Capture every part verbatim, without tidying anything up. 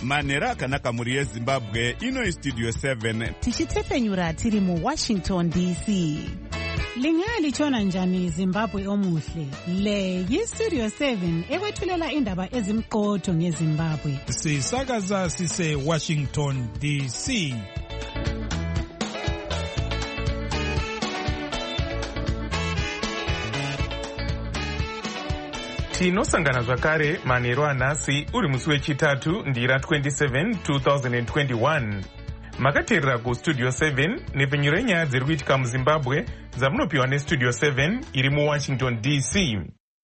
manhero akanaka mhuri yezimbabwe. Ino Studio seven tichitefenyura tiri muWashington D C. Lingalitshona njani Zimbabwe omuhle? Le yiStudio seven ekwethulela indaba ezimqotho ngeZimbabwe. Sisakaza sise Washington D C. Tinosangana zvakare manhero anhasi uri musi wechitatu ndira twenty-seven two thousand twenty-one. Makateerera kuStudio seven nepfenyuro yenyaya dziri kuitika muZimbabwe dzamunopiwa neStudio seven iri muWashington D C.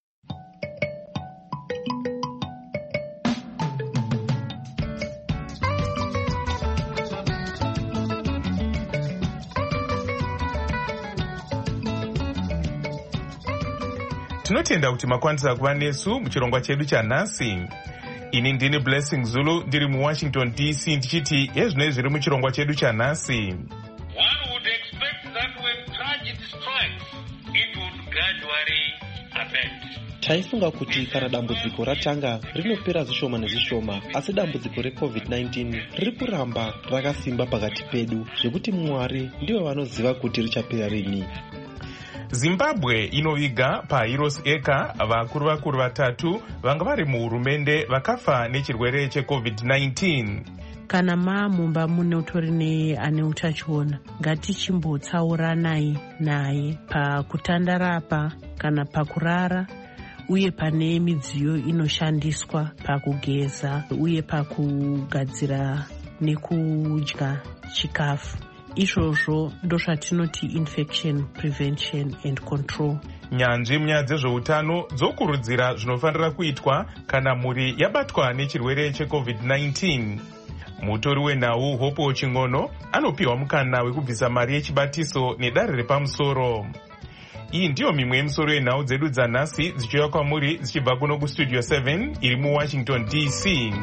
Tinotenda kuti makwanisa kuva nesu muchirongwa chedu chanhasi. Ini ndini Blessing Zulu ndiri muWashington D C ndichiti yezvinoi zviri muchirongwa chedu chanhasi. One would expect that when tragedy strikes, it would gradually abate. Taifunga kuti kana dambudziko ratanga rinopera zvishoma nezvishoma, asi dambudziko reCovid nineteen riri kuramba rakasimba pakati pedu zvekuti Mwari ndiwo vanoziva kuti richapera rini. Zimbabwe inoviga paHeroes Acre vakuru vakuru vatatu vanga vari muhurumende vakafa nechirwere cheCovid nineteen. Kana mumba mune utori neane utachiona, ngatichimbotsauranayi naye pakutandarapa kana pakurara, uye pane midziyo inoshandiswa pakugeza uye pakugadzira nekudya chikafu. Izvozvo ndozvatinoti infection prevention and control. Nyanzvi munyaya dzezveutano dzokurudzira zvinofanira kuitwa kana mhuri yabatwa nechirwere cheCovid nineteen. Mutori wenhau Hope Chingono anopiwa mukana wekubvisa mari yechibatiso nedare repamusoro. Iyi ndiyo mimwe yemisoro yenhau dzedu dzanhasi dzichiuya kwamuri dzichibva kuno kuStudio seven iri muWashington D C.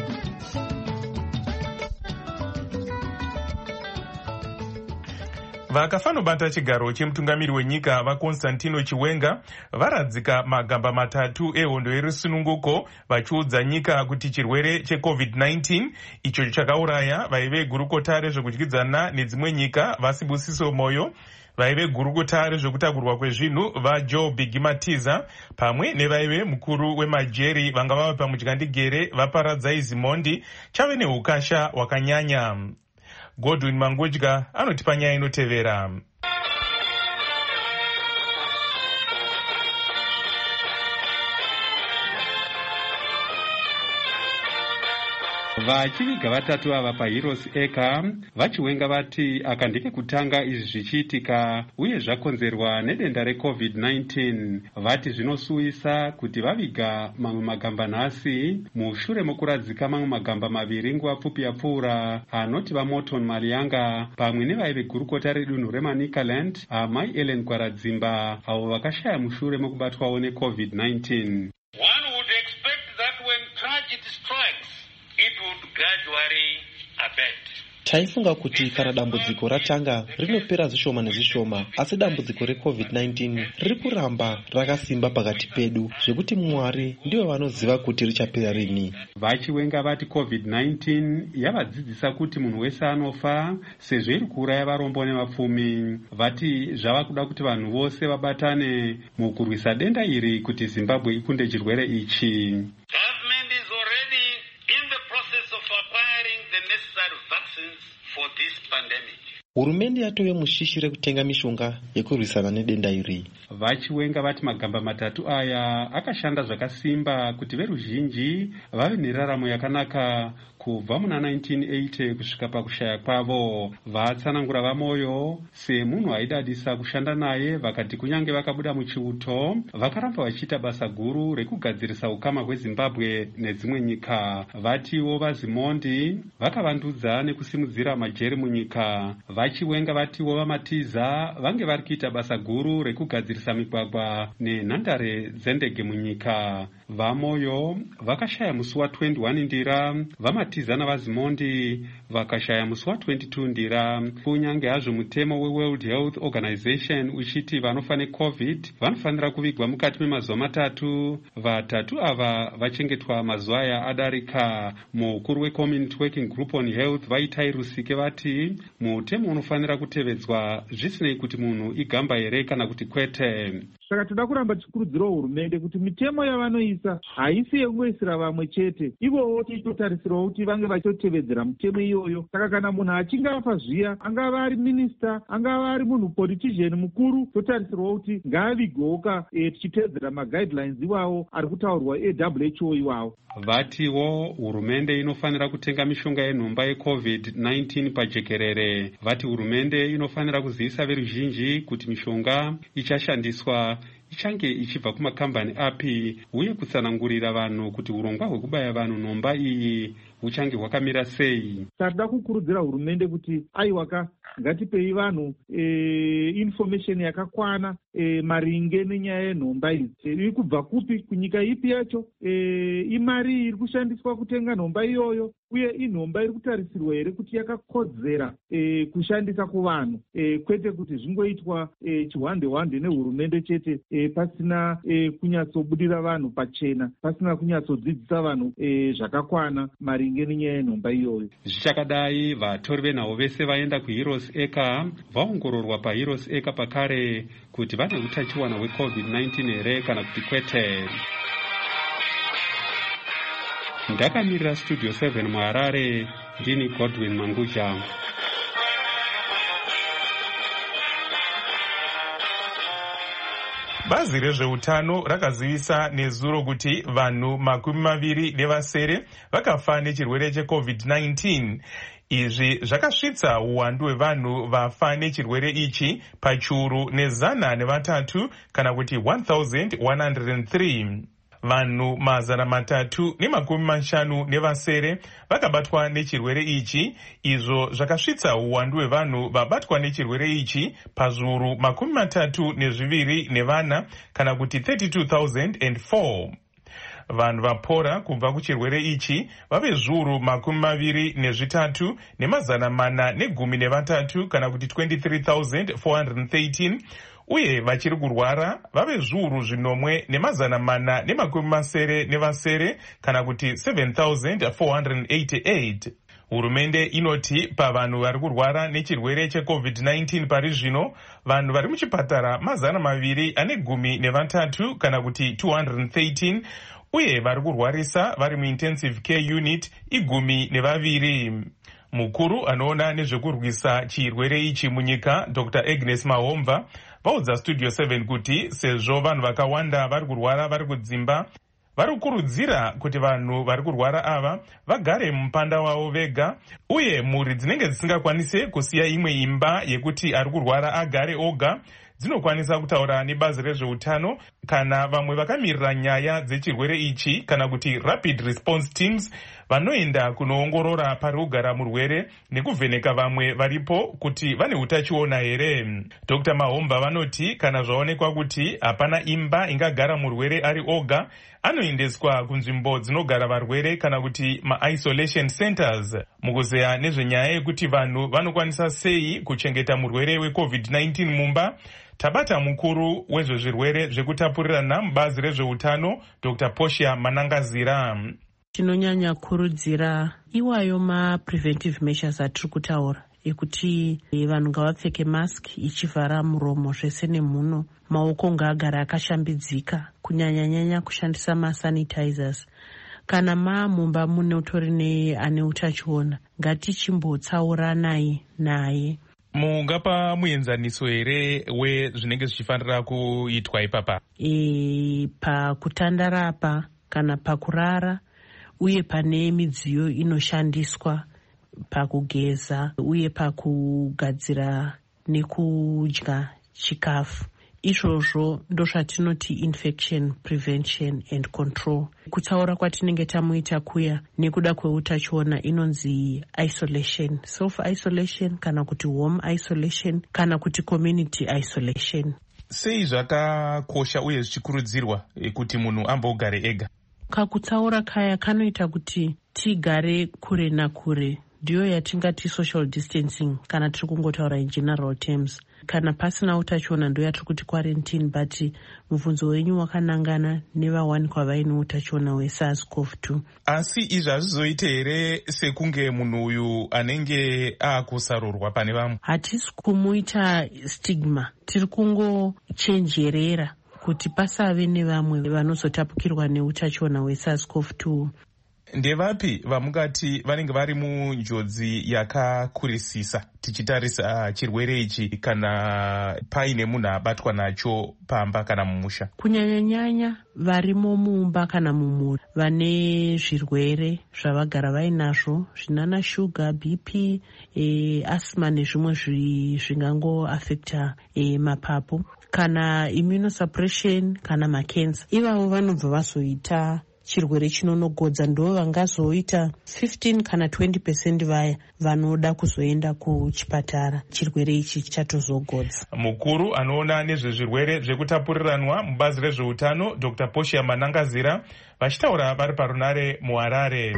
Vakafanobata chigaro chemutungamiri wenyika vaConstantino Chiwenga varadzika magamba matatu ehondo yerusununguko vachiudza nyika kuti chirwere cheCovid nineteen icho chakauraya vaive gurukota rezvekudyidzana nedzimwe nyika vaSibusiso Moyo, vaive gurukota rezvekutakurwa kwezvinhu vaJoe Big Matiza, pamwe nevaive mukuru wemajeri vanga vava pamudyandigere vaParadza Zimondi chave neukasha hwakanyanya. Godwin Mangudya anotipa nyaya inotevera. Vachiviga vatatu ava paHeroes Acre vachiwenga vati akandike kutanga izvi zvichiitika uye zvakonzerwa nedenda reCovid nineteen, vati zvinosuwisa kuti vaviga mamwe magamba nhasi mushure mokuradzika mamwe magamba maviri nguva pfupi yapfuura anoti vaMorton Malianga pamwe nevaive gurukota redunhu reManicaland amai Ellen Kwaradzimba avo vakashaya mushure mokubatwawo neCovid nineteen. One would expect that when tragedy strikes, it would gradually abate. Taifunga kuti kana dambudziko ratanga rinopera zvishoma nezvishoma, asi dambudziko reCovid nineteen riri kuramba rakasimba pakati pedu zvekuti Mwari ndiwo vanoziva kuti richapera rini. Vachiwenga vati COVID nineteen yavadzidzisa kuti munhu wese anofa sezvo iri kuuraya varombo nevapfumi. Vati zvava kuda kuti vanhu vose vabatane mukurwisa denda iri kuti Zimbabwe ikunde chirwere ichi. Government is already in the process of acquiring the necessary vaccines for this pandemic. Hurumende yatove mushishi rekutenga mishonga yekurwisana nedenda iri. Vachiwenga vati magamba matatu aya akashanda zvakasimba kuti veruzhinji vave neraramo yakanaka kubva muna nineteen eighty kusvika pakushaya kwavo. Vatsanangura vaMoyo semunhu aidadisa kushanda naye, vakati kunyange vakabuda muchiuto vakaramba vachiita basa guru rekugadzirisa ukama hweZimbabwe nedzimwe nyika. Vatiwo vaZimondi vakavandudza nekusimudzira majeri munyika. Vachiwenga vatiwo vaMatiza vange vari kuita basa guru rekugadzirisa migwagwa nenhandare dzendege munyika. VaMoyo vakashaya musi wa twenty-one ndira, vaMatiza vatiza navazimondi vakashaya musi wa22 ndira. Kunyange hazvo mutemo weWorld Health Organization uchiti vanofa neCovid vanofanira kuvigwa mukati memazuva matatu, vatatu ava vachengetwa mazuva aya adarika. Mukuru weCommunity Working Group on Health vaitai Rusike vati mutemo unofanira kutevedzwa zvisinei kuti munhu igamba here kana kuti kwete. Saka toda kuramba tichikurudzira hurumende kuti mitemo yavanoisa haisi yekungoisira vamwe chete, ivowo tichitotarisirawo kuti vange vachitotevedzera mitemo iyoyo. Saka kana munhu achinge afa zviya, angava ari minista, angava ari munhu politician mukuru, totarisirawo kuti ngaavigoka e, tichitevedzera maguidelines iwawo ari kutaurwa eW H O iwawo. Vatiwo hurumende inofanira kutenga mishonga yenhomba yeCovid nineteen pajekerere. Vati hurumende inofanira kuzivisa veruzhinji kuti mishonga ichashandiswa ichange ichibva kumakambani api, uye kutsanangurira vanhu kuti urongwa hwekubaya vanhu nhomba iyi huchange hwakamira sei. Tatoda kukurudzira hurumende kuti aiwaka ngatipei vanhu e, information yakakwana e, maringe nenyaya yenhomba idzi. Iri kubva kupi, kunyika ipi yacho, e, imari iri kushandiswa kutenga nhomba iyoyo, uye inhomba iri kutarisirwa here kuti yakakodzera e, kushandisa kuvanhu, e, kwete kuti zvingoitwa e, chihwande hwande nehurumende chete, e, pasina e, kunyatsobudira vanhu pachena, pasina kunyatsodzidzisa vanhu e, zvakakwana maringe nenyaya yenhomba iyoyo. Zvichakadai, vatori venhau vese vaenda kuHeroes Acre vaongororwa paHeroes Acre pakare kuti vane utachiwana hweCovid nineteen here kana kuti kwete. Ndakamirira Studio seven muHarare, ndini Godwin Manguja. Bazi rezveutano rakazivisa nezuro kuti vanhu makumi maviri nevasere vakafa nechirwere cheCovid nineteen. Izvi zvakasvitsa uwandu hwevanhu vafa nechirwere ichi pachiuru nezana nevatatu kana kuti one thousand one hundred three. Vanhu mazana matatu nemakumi mashanu nevasere vakabatwa nechirwere ichi, izvo zvakasvitsa uwandu hwevanhu vabatwa nechirwere ichi pazviuru makumi matatu nezviviri nevana kana kuti thirty-two thousand four. Vanhu vapora kubva kuchirwere ichi vave zviuru makumi maviri nezvitatu nemazana mana negumi nevatatu kana kuti twenty-three thousand four hundred thirteen, uye vachiri kurwara vave zviuru zvinomwe nemazana mana nemakumi masere nevasere kana kuti seven thousand four hundred eighty-eight. Hurumende inoti pavanhu vari kurwara nechirwere cheCovid nineteen pari zvino, vanhu vari muchipatara mazana maviri ane gumi nevatatu kana kuti two hundred thirteen, uye vari kurwarisa vari muintensive care unit igumi nevaviri. Mukuru anoona nezvekurwisa chirwere ichi munyika, Doctor Agnes Mahomva, vaudza Studio seven kuti sezvo vanhu vakawanda vari kurwara vari kudzimba, vari kukurudzira kuti vanhu vari kurwara ava vagare mupanda wavo vega, uye mhuri dzinenge dzisingakwanise kusiya imwe imba yekuti ari kurwara agare oga dzinokwanisa kutaura nebazi rezveutano kana vamwe vakamirira nyaya dzechirwere ichi kana kuti rapid response teams vanoenda kunoongorora pari kugara murwere nekuvheneka vamwe varipo kuti vane utachiona here. Doctor Mahomba vanoti kana zvaonekwa kuti hapana imba ingagara murwere ari oga, anoendeswa kunzvimbo dzinogara varwere kana kuti ma-isolation centers. Mukuzeya nezvenyaya yekuti vanhu vanokwanisa sei kuchengeta murwere weCovid nineteen mumba, tabata mukuru wezvezvirwere zvekutapurirana mubazi rezveutano Doctor Portia Manangazira. Tinonyanya kurudzira iwayo ma-preventive measures atiri kutaura ekuti vanhu ngavapfeke mask ichivhara muromo zvese nemhuno, maoko ngaagara akashambidzika, kunyanya-nyanya kushandisa masanitizers. Kana mamumba mune utori neane utachiona, ngatichimbotsauranai naye. Mungapa muenzaniso here wezvinenge zvichifanira kuitwa ipapa? E, pakutandarapa kana pakurara, uye pane midziyo inoshandiswa pakugeza uye pakugadzira nekudya chikafu. Izvozvo ndozvatinoti infection prevention and control. Kutsaura kwatinenge tamuita kuya nekuda kweutachiona inonzi isolation, self isolation kana kuti home isolation kana kuti community isolation. Sei zvakakosha uye zvichikurudzirwa kuti munhu ambogare ega? kakutsaura kaya kanoita kuti tigare kure nakure, ndiyo yatingati social distancing kana tiri kungotaura in general terms. Kana pasina utachiona ndo yatiri kuti quarantine, but mubvunzo wenyu wakanangana nevawanikwa vaine utachiona hwesars cov two. Asi izvi hazvizoite here sekunge munhu uyu anenge aakusarurwa pane vamwe? Hatisi kumuita stigma, tiri kungochenjerera kuti pasave nevamwe vanozotapukirwa neutachiona hwesars cov two. Ndevapi vamungati vanenge vari munjodzi yakakurisisa tichitarisa chirwere ichi kana paine munhu abatwa nacho pamba kana mumusha? Kunyanya-nyanya varimo mumba kana mumuri vane zvirwere zvavagara vainazvo zvinana shuga, B P, e, asthma nezvimwe zvingangoafekta e, mapapu kana immunosuppression kana makensa. Ivavo vanobva vazoita chirwere chinonogodza, ndo vangazoita fifteen kana twenty percent vaya vanoda kuzoenda kuchipatara chirwere ichi chatozogodza. Mukuru anoona nezvezvirwere zvekutapuriranwa mubazi rezveutano Dr Portia Manangazira vachitaura vari parunare muHarare.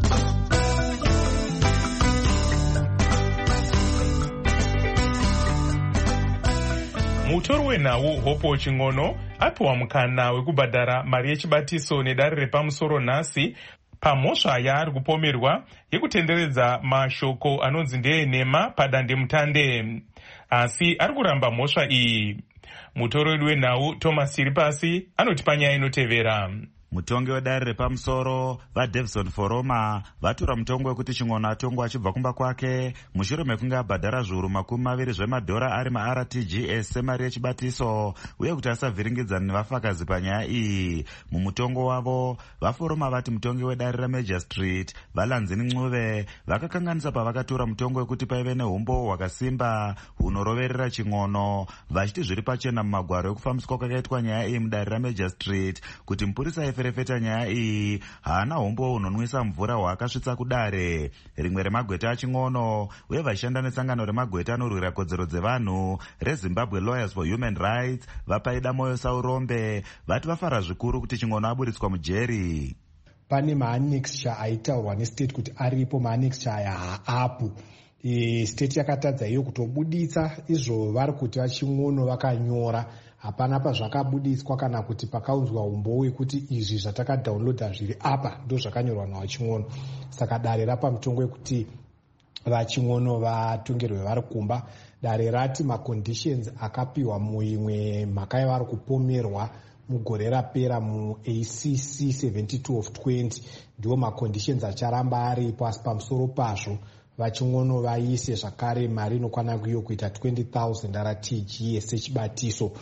Mutori wenhau Hope Ching'ono apiwa mukana wekubhadhara mari yechibatiso nedare repamusoro nhasi pamhosva yaari kupomerwa yekutenderedza mashoko anonzi ndeyenhema padandemutande, asi ari kuramba mhosva iyi. Mutori wedu wenhau Thomas Siripasi anoti panyaya inotevera. Mutongi wedare repamusoro vaDavison Foroma vatora mutongo wekuti Ching'ono atongwa achibva kumba kwake mushure mekunge abhadhara zviuru makumi maviri zvemadhora ari maR T G S semari yechibatiso uye kuti asavhiringidzana nevafakazi panyaya iyi. Mumutongo wavo vaForoma vati mutongi wedare reMajor Street Valanzini Ncube vakakanganisa pavakatora mutongo wekuti paive neumbo hwakasimba hunoroverera Ching'ono, vachiti zviri pachena mumagwaro ekufambiswa kwakaitwa nyaya iyi mudare reMajor Street kuti mupurisa ferefeta nyaya iyi haana hombo unonwisa mvura hwaakasvitsa kudare. Rimwe remagweta aChing'ono uye vashanda nesangano remagweta anorwira kodzero dzevanhu reZimbabwe Lawyers for Human Rights vapaida moyo Saurombe vati vafara zvikuru kuti Ching'ono aburitswa mujeri. Pane maannexure aitaurwa nestate kuti aripo, maannexure aya haapo. E, state yakatadza iyo kutobuditsa izvo vari kuti vaChing'ono vakanyora. Hapana pazvakabuditswa kana kuti pakaunzwa umbo wekuti izvi zvatakadhaunloda zviri apa ndo zvakanyorwa navaChing'ono. Saka dare rapa mutongo wekuti vaChing'ono vatongerwe vari kumba. Dare rati maconditions akapiwa muimwe mhaka yavari kupomerwa mugore rapera mu-A C C seventy-two of twenty ndiwo maconditions acharamba aripo, asi pamusoro pazvo vaChing'ono vaise zvakare mari inokwana kuiyo kuita twenty thousand R T G S sechibatiso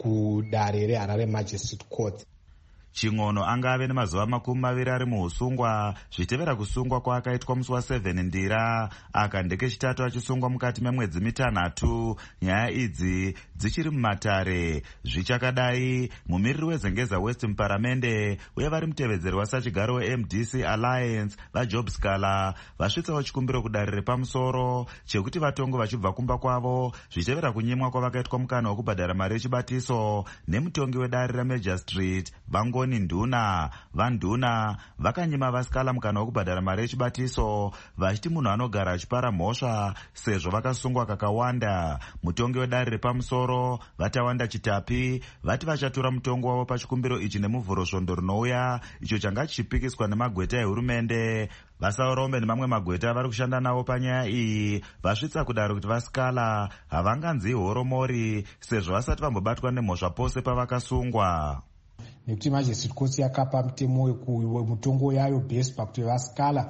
kudare reHarare Magistrate Court. Ching'ono angave nemazuva makumi maviri ari muusungwa zvitevera kusungwa kwaakaitwa musi waseven Ndira aka ndekechitatu achisungwa mukati memwedzi mitanhatu. Nyaya idzi dzichiri mumatare. Zvichakadai mumiriri wezengeza West muparamende uye vari mutevedzeri wasachigaro weM D C Alliance vaJob Scala vasvitsawo chikumbiro kudare repamusoro chekuti vatongo vachibva kumba kwavo zvichitevera kunyimwa kwavakaitwa mukana wekubhadhara mari yechibatiso nemutongi wedare reMajor Street Vangoni Nduna. VaNduna vakanyima vaScala mukana wekubhadhara mari yechibatiso vachiti munhu anogara achipara mhosva sezvo vakasungwa kakawanda. Mutongi wedare repamusoro vatawanda Chitapi vati vachatora mutongo wavo pachikumbiro ichi nemuvhuro svondo rinouya icho changa chichipikiswa nemagweta ehurumende. VaSaurombe nemamwe magweta vari kushanda navo panyaya iyi vasvitsa kudaro kuti vaScala havanganzi horomori sezvo vasati vambobatwa nemhosva pose pavakasungwa. Nekuti Magistrate Court yakapa mutemo wemutongo yayo base pakuti vaScala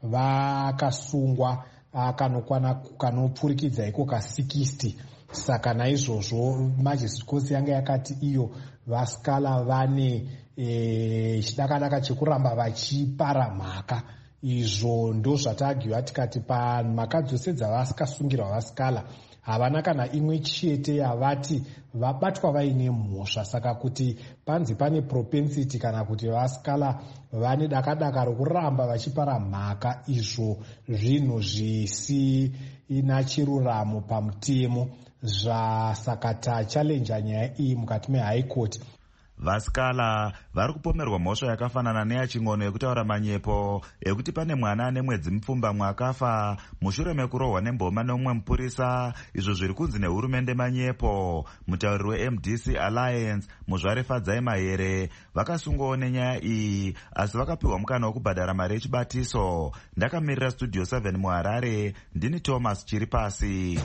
vakasungwa kanokwana kanopfurikidza iko ka sixty. Saka naizvozvo Magistrate Court yanga yakati iyo vaScala vane e, chidakadaka chekuramba vachipara mhaka. Izvo ndo zvatagiwa tikati pamhaka dzose dzavakasungirwa vaScala havana kana imwe chete yavati vabatwa vaine mhosva. Saka kuti panzi pane propensity kana kuti vaScala vane dakadaka rokuramba vachipara mhaka, izvo zvinhu zvisina chiruramo pamutemo. Zvasaka tachallenja nyaya iyi mukati meHigh Court. vasikala vari kupomerwa mhosva yakafanana neyachingono yekutaura manyepo ekuti pane mwana ane mwedzi mupfumbamwe akafa mushure mekurohwa nemboma neumwe mupurisa, izvo zviri kunzi nehurumende manyepo. Mutauriri we-M D C Alliance Muzvare Fadzai Mahere vakasungwawo nenyaya iyi, asi vakapiwa mukana wekubhadhara mari yechibatiso. Ndakamirira Studio seven muHarare, ndini Thomas Chiripasi.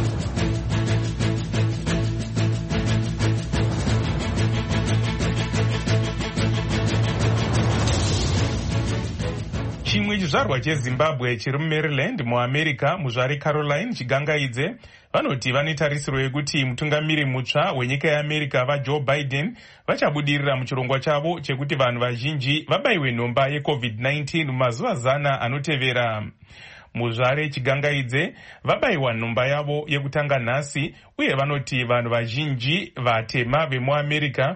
Chimwe chizvarwa cheZimbabwe chiri muMaryland muAmerica, Muzvare Caroline Chigangaidze, vanoti vane tarisiro yekuti mutungamiri mutsva wenyika yeAmerica vaJoe Biden vachabudirira muchirongwa chavo chekuti vanhu vazhinji vabayiwe nhomba yeCovid nineteen mumazuva zana anotevera. Muzvare Chigangaidze vabayiwa nhomba yavo yekutanga nhasi, uye vanoti vanhu vazhinji vatema vemuAmerica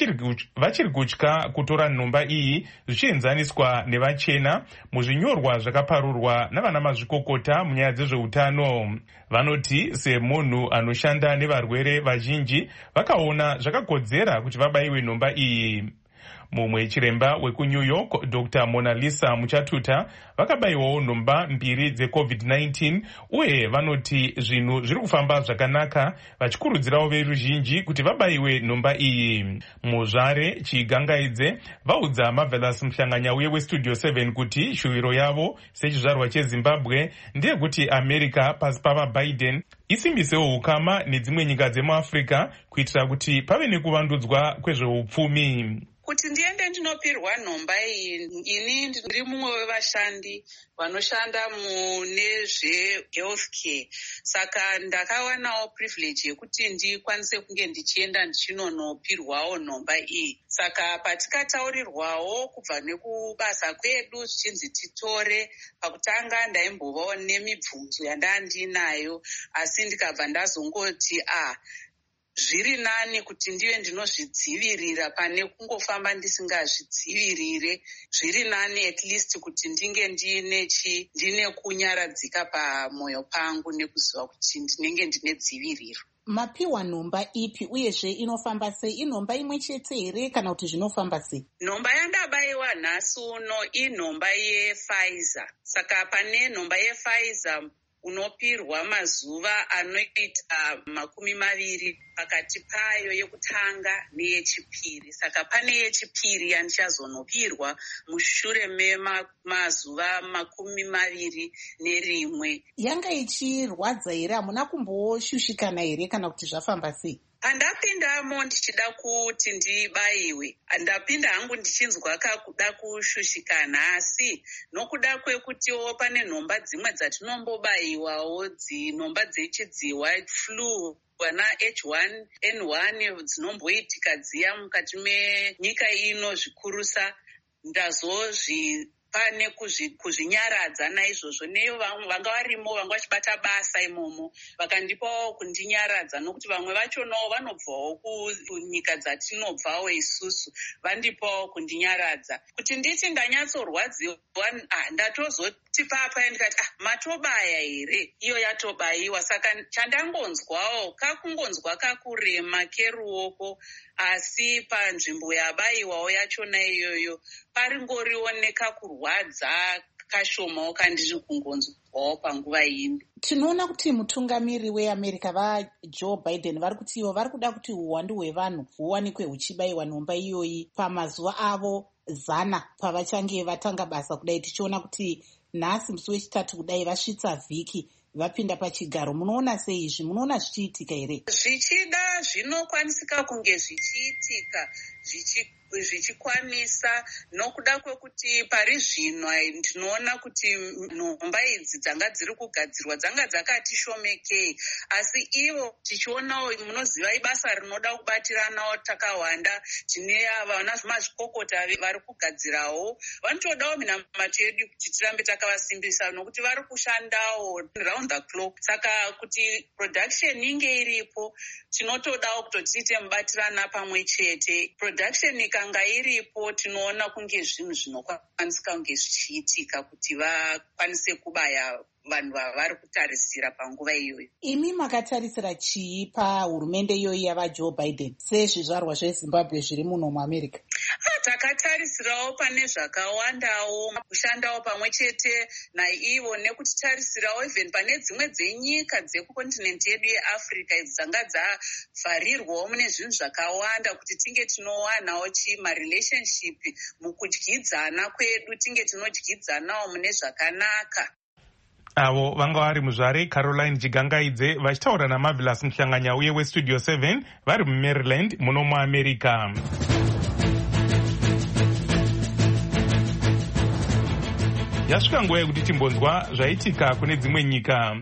vachiri kutya kutora nhomba iyi zvichienzaniswa nevachena muzvinyorwa zvakaparurwa navana mazvikokota munyaya dzezveutano. Vanoti semunhu anoshanda nevarwere vazhinji vakaona zvakakodzera kuti vabayiwe nhomba iyi. Mumwe chiremba wekuNew York, Doctor Mona Lisa Muchatuta, vakabayiwawo nhomba mbiri dzeCovid nineteen, uye vanoti zvinhu zviri kufamba zvakanaka, vachikurudzirawo veruzhinji kuti vabayiwe nhomba iyi. Muzvare Chigangaidze vaudza Marvelous Muhlanganyauye weStudio seven kuti shuwiro yavo sechizvarwa cheZimbabwe ndeyekuti America pasi pavaBiden isimbisewo ukama nedzimwe nyika dzemuAfrica kuitira kuti pave nekuvandudzwa kwezveupfumi. Kuti ndiende ndinopirwa nhomba iyi, ini ndiri mumwe wevashandi vanoshanda mune zvehealthcare, saka ndakawanawo privilege yekuti ndikwanise kunge ndichienda ndichinonopirwawo nhomba iyi. Saka patikataurirwawo kubva nekubasa kwedu zvichinzi titore, pakutanga ndaimbovawo nemibvunzo yandandinayo, asi ndikabva ndazongoti ah zviri nani kuti ndive ndinozvidzivirira pane kungofamba ndisingazvidzivirire. Zviri nani at least kuti ndinge ndine chi ndine kunyaradzika pamwoyo pangu nekuziva kuti ndinenge ndine dziviriro. Mapiwa nhomba ipi uyezve inofamba sei? Inhomba imwe chete here kana kuti zvinofamba sei? Nhomba yandabayiwa nhasi uno inhomba yePfizer. Saka pane nhomba yePfizer unopirwa mazuva anoita makumi maviri pakati payo yekutanga neyechipiri. Saka pane yechipiri yandichazonopirwa mushure memazuva makumi maviri nerimwe. Yanga ichirwadza here? Hamuna kumboshushikana here kana kuti zvafamba sei? Pandapindamo ndichida kuti ndibayiwe, ndapinda hangu ndichinzwa kakuda kushushikana, asi nokuda kwekutiwo pane nhomba dzimwe dzatinombobayiwawo, dzinhomba dzechidziwa flu wana H one N one dzinomboitika dziya mukati menyika ino zvikurusa, ndazozvi pane kuzvinyaradza naizvozvo neyo vanga varimo vanga vachibata basa imomo vakandipawo kundinyaradza, nokuti vamwe vachonawo vanobvawo kunyika dzatinobvawo isusu vandipawo kundinyaradza kuti nditi ndanyatsorwadziwa. Ah, ndatozoti papa ndikati ah, matobaya here? Iyo yatobayiwa. Saka chandangonzwawo kakungonzwa kakurema keruoko, asi panzvimbo yabayiwawo yachona iyoyo paringorioneka kurwadza kashomawo kandiri kungonzwawo panguva ino. Tinoona kuti mutungamiri weAmerica vaJoe Biden vari kuti ivo vari kuda kuti uwandu hwevanhu huwanikwe huchibayiwa nhomba iyoyi pamazuva avo zana pavachange vatanga basa kudai, tichiona kuti nhasi musi wechitatu kudai vasvitsa vhiki vapinda pachigaro. Munoona sei izvi? Munoona zvichiitika here? Zvichida zvinokwanisika kunge zvichiitika zvichikwanisa, nokuda kwekuti pari zvino ndinoona kuti nhomba idzi dzanga dziri kugadzirwa dzanga dzakati shomekei, asi ivo tichionawo munoziva ibasa rinoda kubatiranawo takawanda. Tine vana mazvikokota vari kugadzirawo, vanotodawo minamato yedu kuti tirambe takavasimbisa, nokuti vari kushandawo round the clock. Saka kuti production inge iripo tinotodawo kutoti tiite mubatirana pamwe chete. Production ikanga iripo tinoona kunge zvinhu zvinokwanisika kunge zvichiitika kuti vakwanise kubaya vanhu vavari kutarisira panguva iyoyo. Imi makatarisira chii pahurumende iyoyi yavajoe Biden sezvizvarwa zveZimbabwe zviri muno muAmerica? Takatarisirawo pane zvakawandawo, kushandawo pamwe chete naivo nekutitarisirawo even pane dzimwe dzenyika dzekukontinenti yedu yeAfrica idzi dzanga dzavharirwawo mune zvinhu zvakawanda kuti tinge tinowanawo chi marelationship mukudyidzana kwedu, tinge tinodyidzanawo mune zvakanaka. Avo vanga vari muzvare Caroline Chigangaidze vachitaura naMarvelous Muhlanganya uye weStudio seven vari muMaryland muno muAmerica. Yasvika nguva yekuti timbonzwa zvaitika kune dzimwe nyika.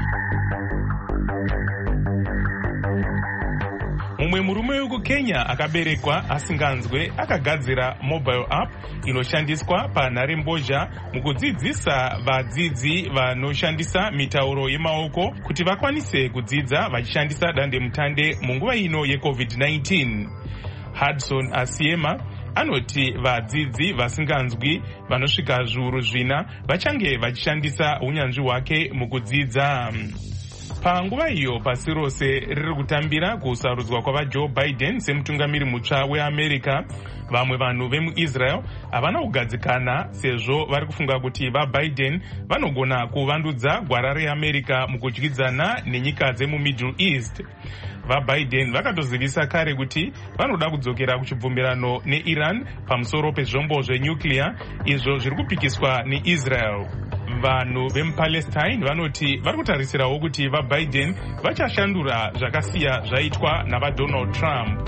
Mumwe murume wekukenya akaberekwa asinganzwe akagadzira mobile app inoshandiswa panharembozha mukudzidzisa vadzidzi vanoshandisa mitauro yemaoko kuti vakwanise kudzidza vachishandisa dandemutande munguva ino yecovid nineteen. Hudson Asiema anoti vadzidzi vasinganzwi vanosvika zviuru zvina vachange vachishandisa unyanzvi hwake mukudzidza. Panguva iyo pasi rose riri kutambira kusarudzwa kwavaJoe Biden semutungamiri mutsva weAmerica, vamwe vanhu vemuIsrael havana kugadzikana sezvo vari kufunga kuti vaBiden vanogona kuvandudza gwara reAmerica mukudyidzana nenyika dzemuMiddle East. VaBiden vakatozivisa kare kuti vanoda kudzokera kuchibvumirano neIran pamusoro pezvombo zvenyuclear izvo zviri kupikiswa neIsrael. Vanhu vemuPalestine vanoti vari kutarisirawo kuti vaBiden vachashandura zvakasiya zvaitwa navaDonald Trump.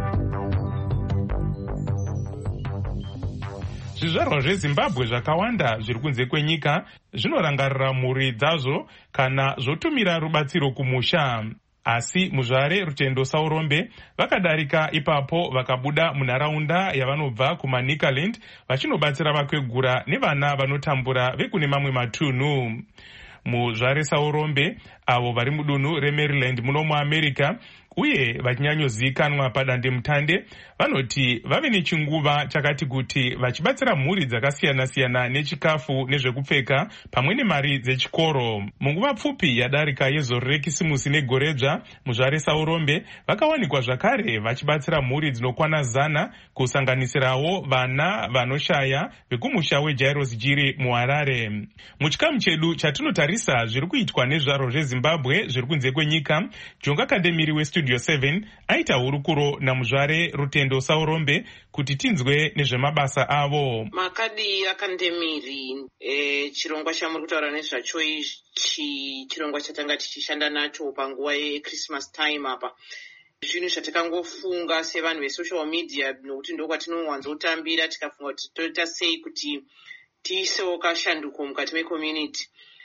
Zvizvarwa zveZimbabwe zvakawanda zviri kunze kwenyika zvinorangarira mhuri dzazvo kana zvotumira rubatsiro kumusha. Asi muzvare Rutendo Saurombe vakadarika ipapo vakabuda munharaunda yavanobva kuManicaland vachinobatsira vakwegura nevana vanotambura vekune mamwe matunhu. Muzvare Saurombe avo vari mudunhu reMaryland muno muAmerica uye vachinyanyozikanwa padandemutande vanoti vave nechinguva chakati kuti vachibatsira mhuri dzakasiyana-siyana nechikafu nezvekupfeka pamwe nemari dzechikoro. Munguva pfupi yadarika yezore rekisimusi negoredzva, muzvare Saurombe vakawanikwa zvakare vachibatsira mhuri dzinokwana zana kusanganisirawo vana vanoshaya vekumusha weJairos Jiri muHarare. Muchikamu chedu chatinotarisa zviri kuitwa nezvaro zveZimbabwe zviri kunze kwenyika, Jonga Kandemiri weStudio seven aita hurukuro namuzvare Rutendo Saurombe kuti tinzwe nezvemabasa avo. Makadi Akandemiri, e, chirongwa chamuri kutaura nezvacho ichi chirongwa chatanga tichishanda nacho panguva yeChristmas time apa. Zvinhu zvatakangofunga sevanhu vesocial media nokuti ndokwatinowanzotambira tikafunga kuti toita sei kuti tiisewo kashanduko mukati mecommunity.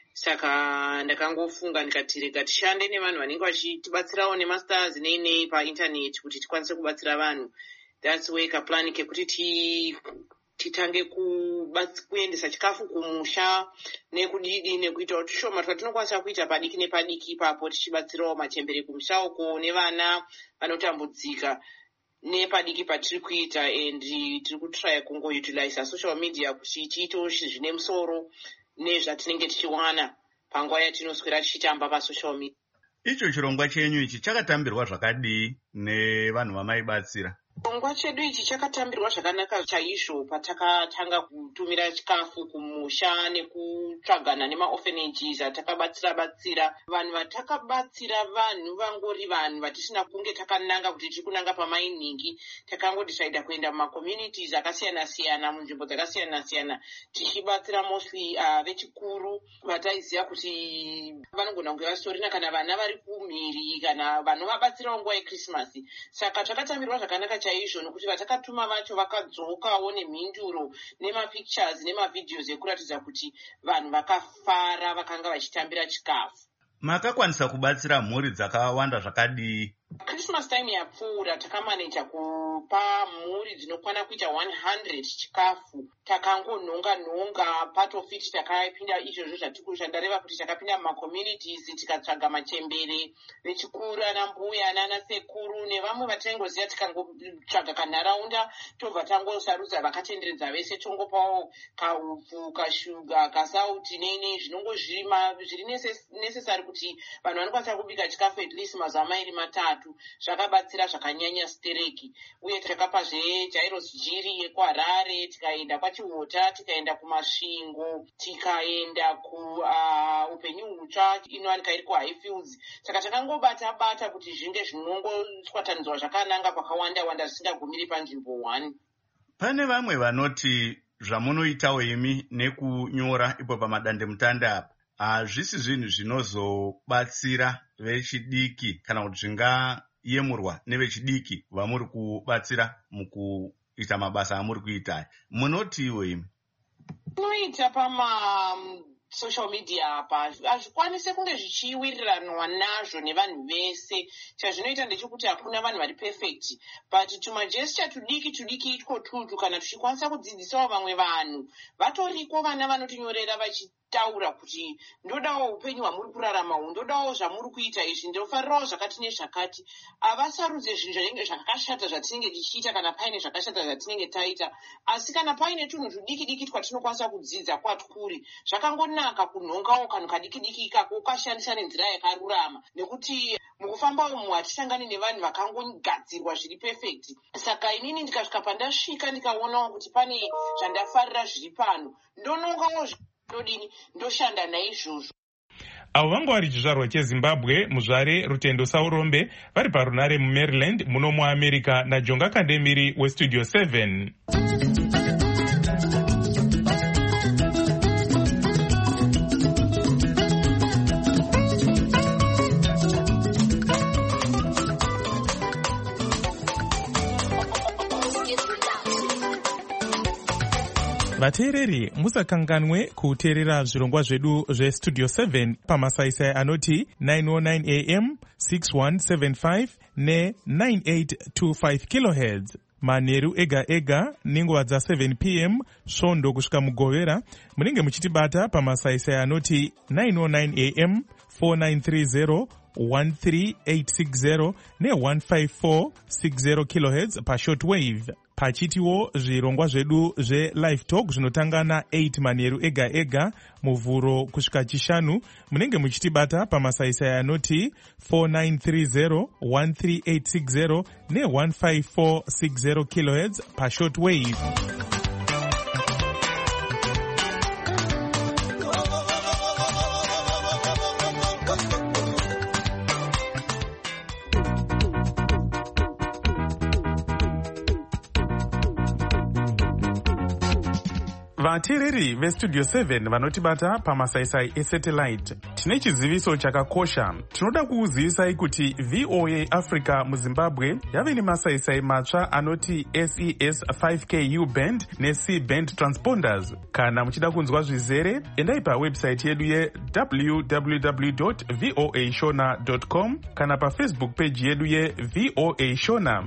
Saka ndakangofunga ndikati rega tishande nevanhu vanenge vachitibatsirawo nemastars nei nei painternet kuti tikwanise kubatsira vanhu. That's way kaplan kekuti ti titange kuendesa chikafu kumusha nekudidi nekuita kuti shoma twatinokwanisa kuita padiki nepadiki ipapo tichibatsirawo machembere kumusha uko nevana vanotambudzika nepadiki patiri kuita, and tiri kutraya kungoutilize social media kuti tiitewo zvine musoro nezvatinenge tichiwana panguva yatinoswera tichitamba pasocial media. Icho chirongwa chenyu ichi chakatambirwa zvakadii nevanhu vamaibatsira? Chirongwa chedu ichi chakatambirwa zvakanaka chaizvo patakatanga kutumira chikafu kumusha nekutsvagana nemaorphanages atakabatsira batsira. Vanhu vatakabatsira vanhu vangori vanhu vatisina kunge takananga kuti tiri kunanga pamainingi, takangodisaida kuenda mumacommunities akasiyana-siyana munzvimbo dzakasiyana-siyana tichibatsira mostly uh, vechikuru vataiziva kuti vanogona kunge vasitorina kana vana vari kumhiri kana vanovabatsirawo nguva yeChristmas. Saka takatambirwa zvakanaka chaizvo nokuti vatakatuma vacho vakadzokawo nemhinduro nemapictures nemavideos ekuratidza kuti vanhu vakafara vakanga vachitambira chikafu. Makakwanisa kubatsira mhuri dzakawanda zvakadii? christmas time yapfuura takamaneja kupa mhuri dzinokwana kuita one hundred chikafu. Takangonhonga nhonga part of it takapinda izvozvo zvatikurisha. Ndareva kuti takapinda mumacommunities tikatsvaga machembere vechikuru ana mbuya nana sekuru nevamwe vataingoziva, tikangotsvaga kanharaunda tobva tangosarudza vakatenderedza vese tongopawo kaupfu kashuga kasauti nei zvinongo zviri necessary kuti vanhu vanokwanisa kubika chikafu at least mazuva mairi matatu. Zvakabatsira zvakanyanya stereki. Uye takapazve jairos jiri yekuharare, tikaenda kwachiuta, tikaenda kumasvingo, tikaenda kuupenyu uh, hutsva inowanika iri kuhighfields. Saka takangobata bata kuti zvinge zvinongoswatanidzwa zvakananga kwakawanda wanda zvisingagumiri panzvimbo one. Pane vamwe vanoti zvamunoitawo imi nekunyora ipo pamadandemutande apa hazvisi zvinhu zvinozobatsira vechidiki kana kuti zvingayemurwa nevechidiki vamuri kubatsira mukuita mabasa amuri kuita. Munotiwo imi? Tinoita pama social media apa hazvikwanise kunge zvichiwiriranwa nazvo nevanhu vese. Chazvinoita ndechekuti hakuna vanhu vari perfect, but tumagesture tudiki tudiki itwo tutu kana tuchikwanisa kudzidzisawo vamwe vanhu. Vatoriko vana vanotinyorera vachitaura kuti ndodawo upenyu hwamuri kurarama uhu, ndodawo zvamuri kuita izvi, ndofarirawo zvakati nezvakati. Havasarudze zvinhu zvinenge zvakashata zvatinenge tichiita kana paine zvakashata zvatinenge taita, asi kana paine tunhu tudiki diki twatinokwanisa kudzidza kwatwuri, zvakangonaka kunhongawo kanhu kadiki diki ikako ukashandisa nenzira yakarurama, nekuti mukufamba umu hatisangani nevanhu vakangogadzirwa zviri perfect. Saka inini ndikasvika pandasvika ndikaonawo kuti pane zvandafarira zviri pano, ndonongawo ndodini ndoshanda naizvozvo. Avo vanga vari chizvarwa chezimbabwe, muzvare Rutendo Saurombe, vari parunare mumaryland muno muamerica, naJonga Kandemiri westudio seven. Vateereri, musakanganwe kuteerera zvirongwa zvedu zvestudio seven pamasaisai anoti nine oh nine a m, six one seven five ne nine eight two five kilohertz. Manheru ega ega nenguva dza seven p m svondo kusvika mugovera. Munenge muchitibata pamasaisai anoti nine oh nine a m, four nine three zero, one three eight six zero ne one five four six zero kilohertz pashortwave. Pachitiwo zvirongwa zvedu zve-live talk zvinotanga na eight manheru ega ega muvhuro kusvika chishanu. Munenge muchitibata pamasaisai anoti four nine three zero, one three eight six zero ne one five four six zero kilohertz pashortwave. Vateereri vestudio seven vanotibata pamasaisai esatellite, tine chiziviso chakakosha. Tinoda kukuzivisai kuti V O A Africa muZimbabwe yave nemasaisai matsva anoti S E S five K U band ne-C band transponders. Kana muchida kunzwa zvizere, endai pawebsite yedu ye w w w dot voa shona dot com kana pafacebook page yedu ye V O A Shona.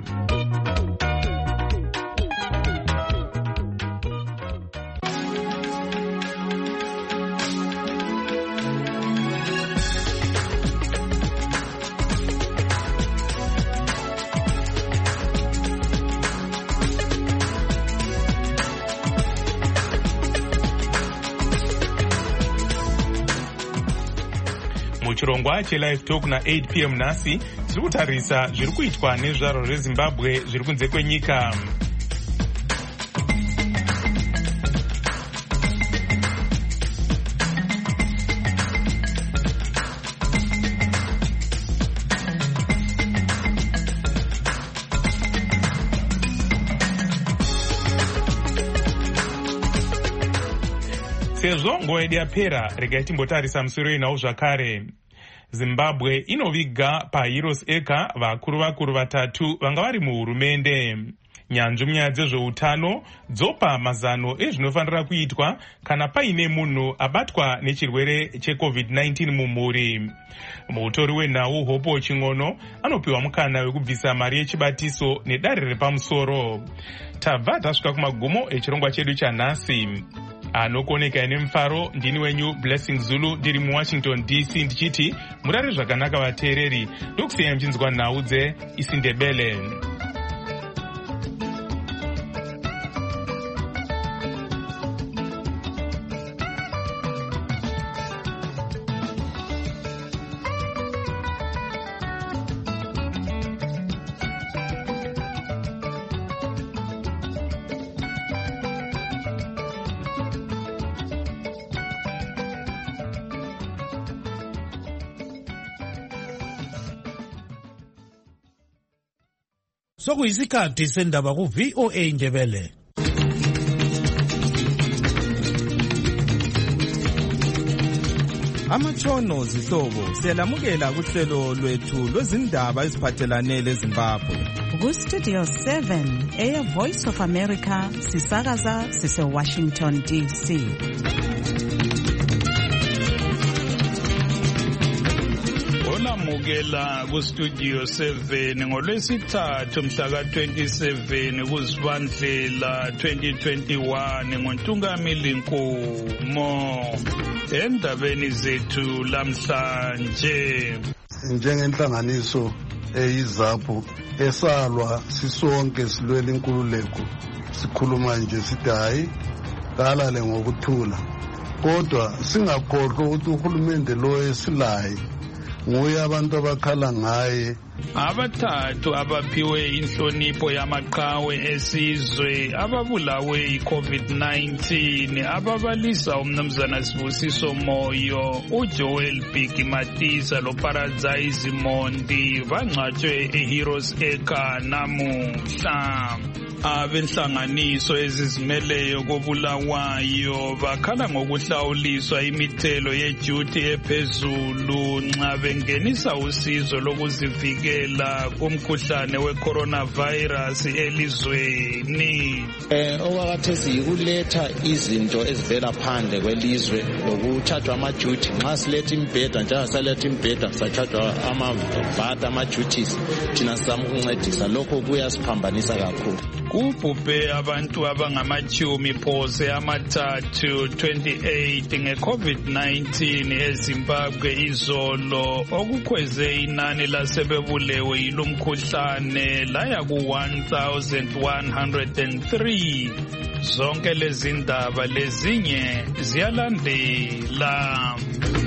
Muchirongwa che-live talk na eight p m nhasi tiri kutarisa zviri kuitwa nezvaro zvezimbabwe zviri kunze kwenyika. Sezvo nguva yedu yapera, regai timbotarisa musoro inawo zvakare. Zimbabwe inoviga paHeroes Acre vakuru vakuru vatatu vanga vari muhurumende. nyanzvi munyaya dzezveutano dzopa mazano ezvinofanira kuitwa kana paine munhu abatwa nechirwere checovid nineteen mumhuri. Mutori wenhau Hopo Ching'ono anopiwa mukana wekubvisa mari yechibatiso nedare repamusoro. Tabva tasvika kumagumo echirongwa chedu chanhasi. Anokoneka ine mufaro ndini wenyu Blessing Zulu ndiri muWashington D C ndichiti murare zvakanaka vateereri, ndokusiyai muchinzwa nhau dzeIsindebele. Sokuyisikhathi sendaba ku V O A Ndebele. Amatshono zihlobo siyalamukela kuhlelo lwethu lwezindaba eziphathelane leZimbabwe. Ku Studio seven eya Voice of America sisakaza sise Washington D C. Olamukela ku Studio seven ngolwesithathu mhla ka twenty-seven kuZibandlela twenty twenty-one ngoNtungamili Nkomo. Endabeni zethu lamhlanje, njengenhlanganiso eyiZAPU esalwa sisonke silwela inkululeko, sikhuluma nje sithi hayi kalale ngokuthula, kodwa singakhohlwa ukuthi uhulumende lo esilayo nguye abantu abakhala ngaye. Abathathu abaphiwe inhlonipho yamaqhawe esizwe ababulawe yi-COVID nineteen ababalisa umnumzana Sibusiso Moyo, uJoel Bheki Matisa loParadise Mondi bangcwatshwe eHeroes Acre namuhla. Abenhlanganiso ezizimeleyo kobulawayo bakhala ngokuhlawuliswa imithelo yeduty ephezulu nxa bengenisa usizo lokuzivikela kumkhuhlane we-coronavirus elizweni. Eh, okwakhathesi yikuletha izinto ezivela phandle kwelizwe lokuthathwa ama-duty. Nxa siletha imbheda, njalo saletha imbheda sathathwa ama-VAT, ama-duties, thina sizama ukuncedisa. Lokho kuyasiphambanisa kakhulu. Kubhubhe abantu abangamatshumi phose amathathu twenty-eight nge-COVID nineteen eZimbabwe izolo, okukhweze inani lasebebulewe yilo mkhuhlane laya ku one thousand one hundred three. Zonke lezi ndaba lezinye ziyalandela.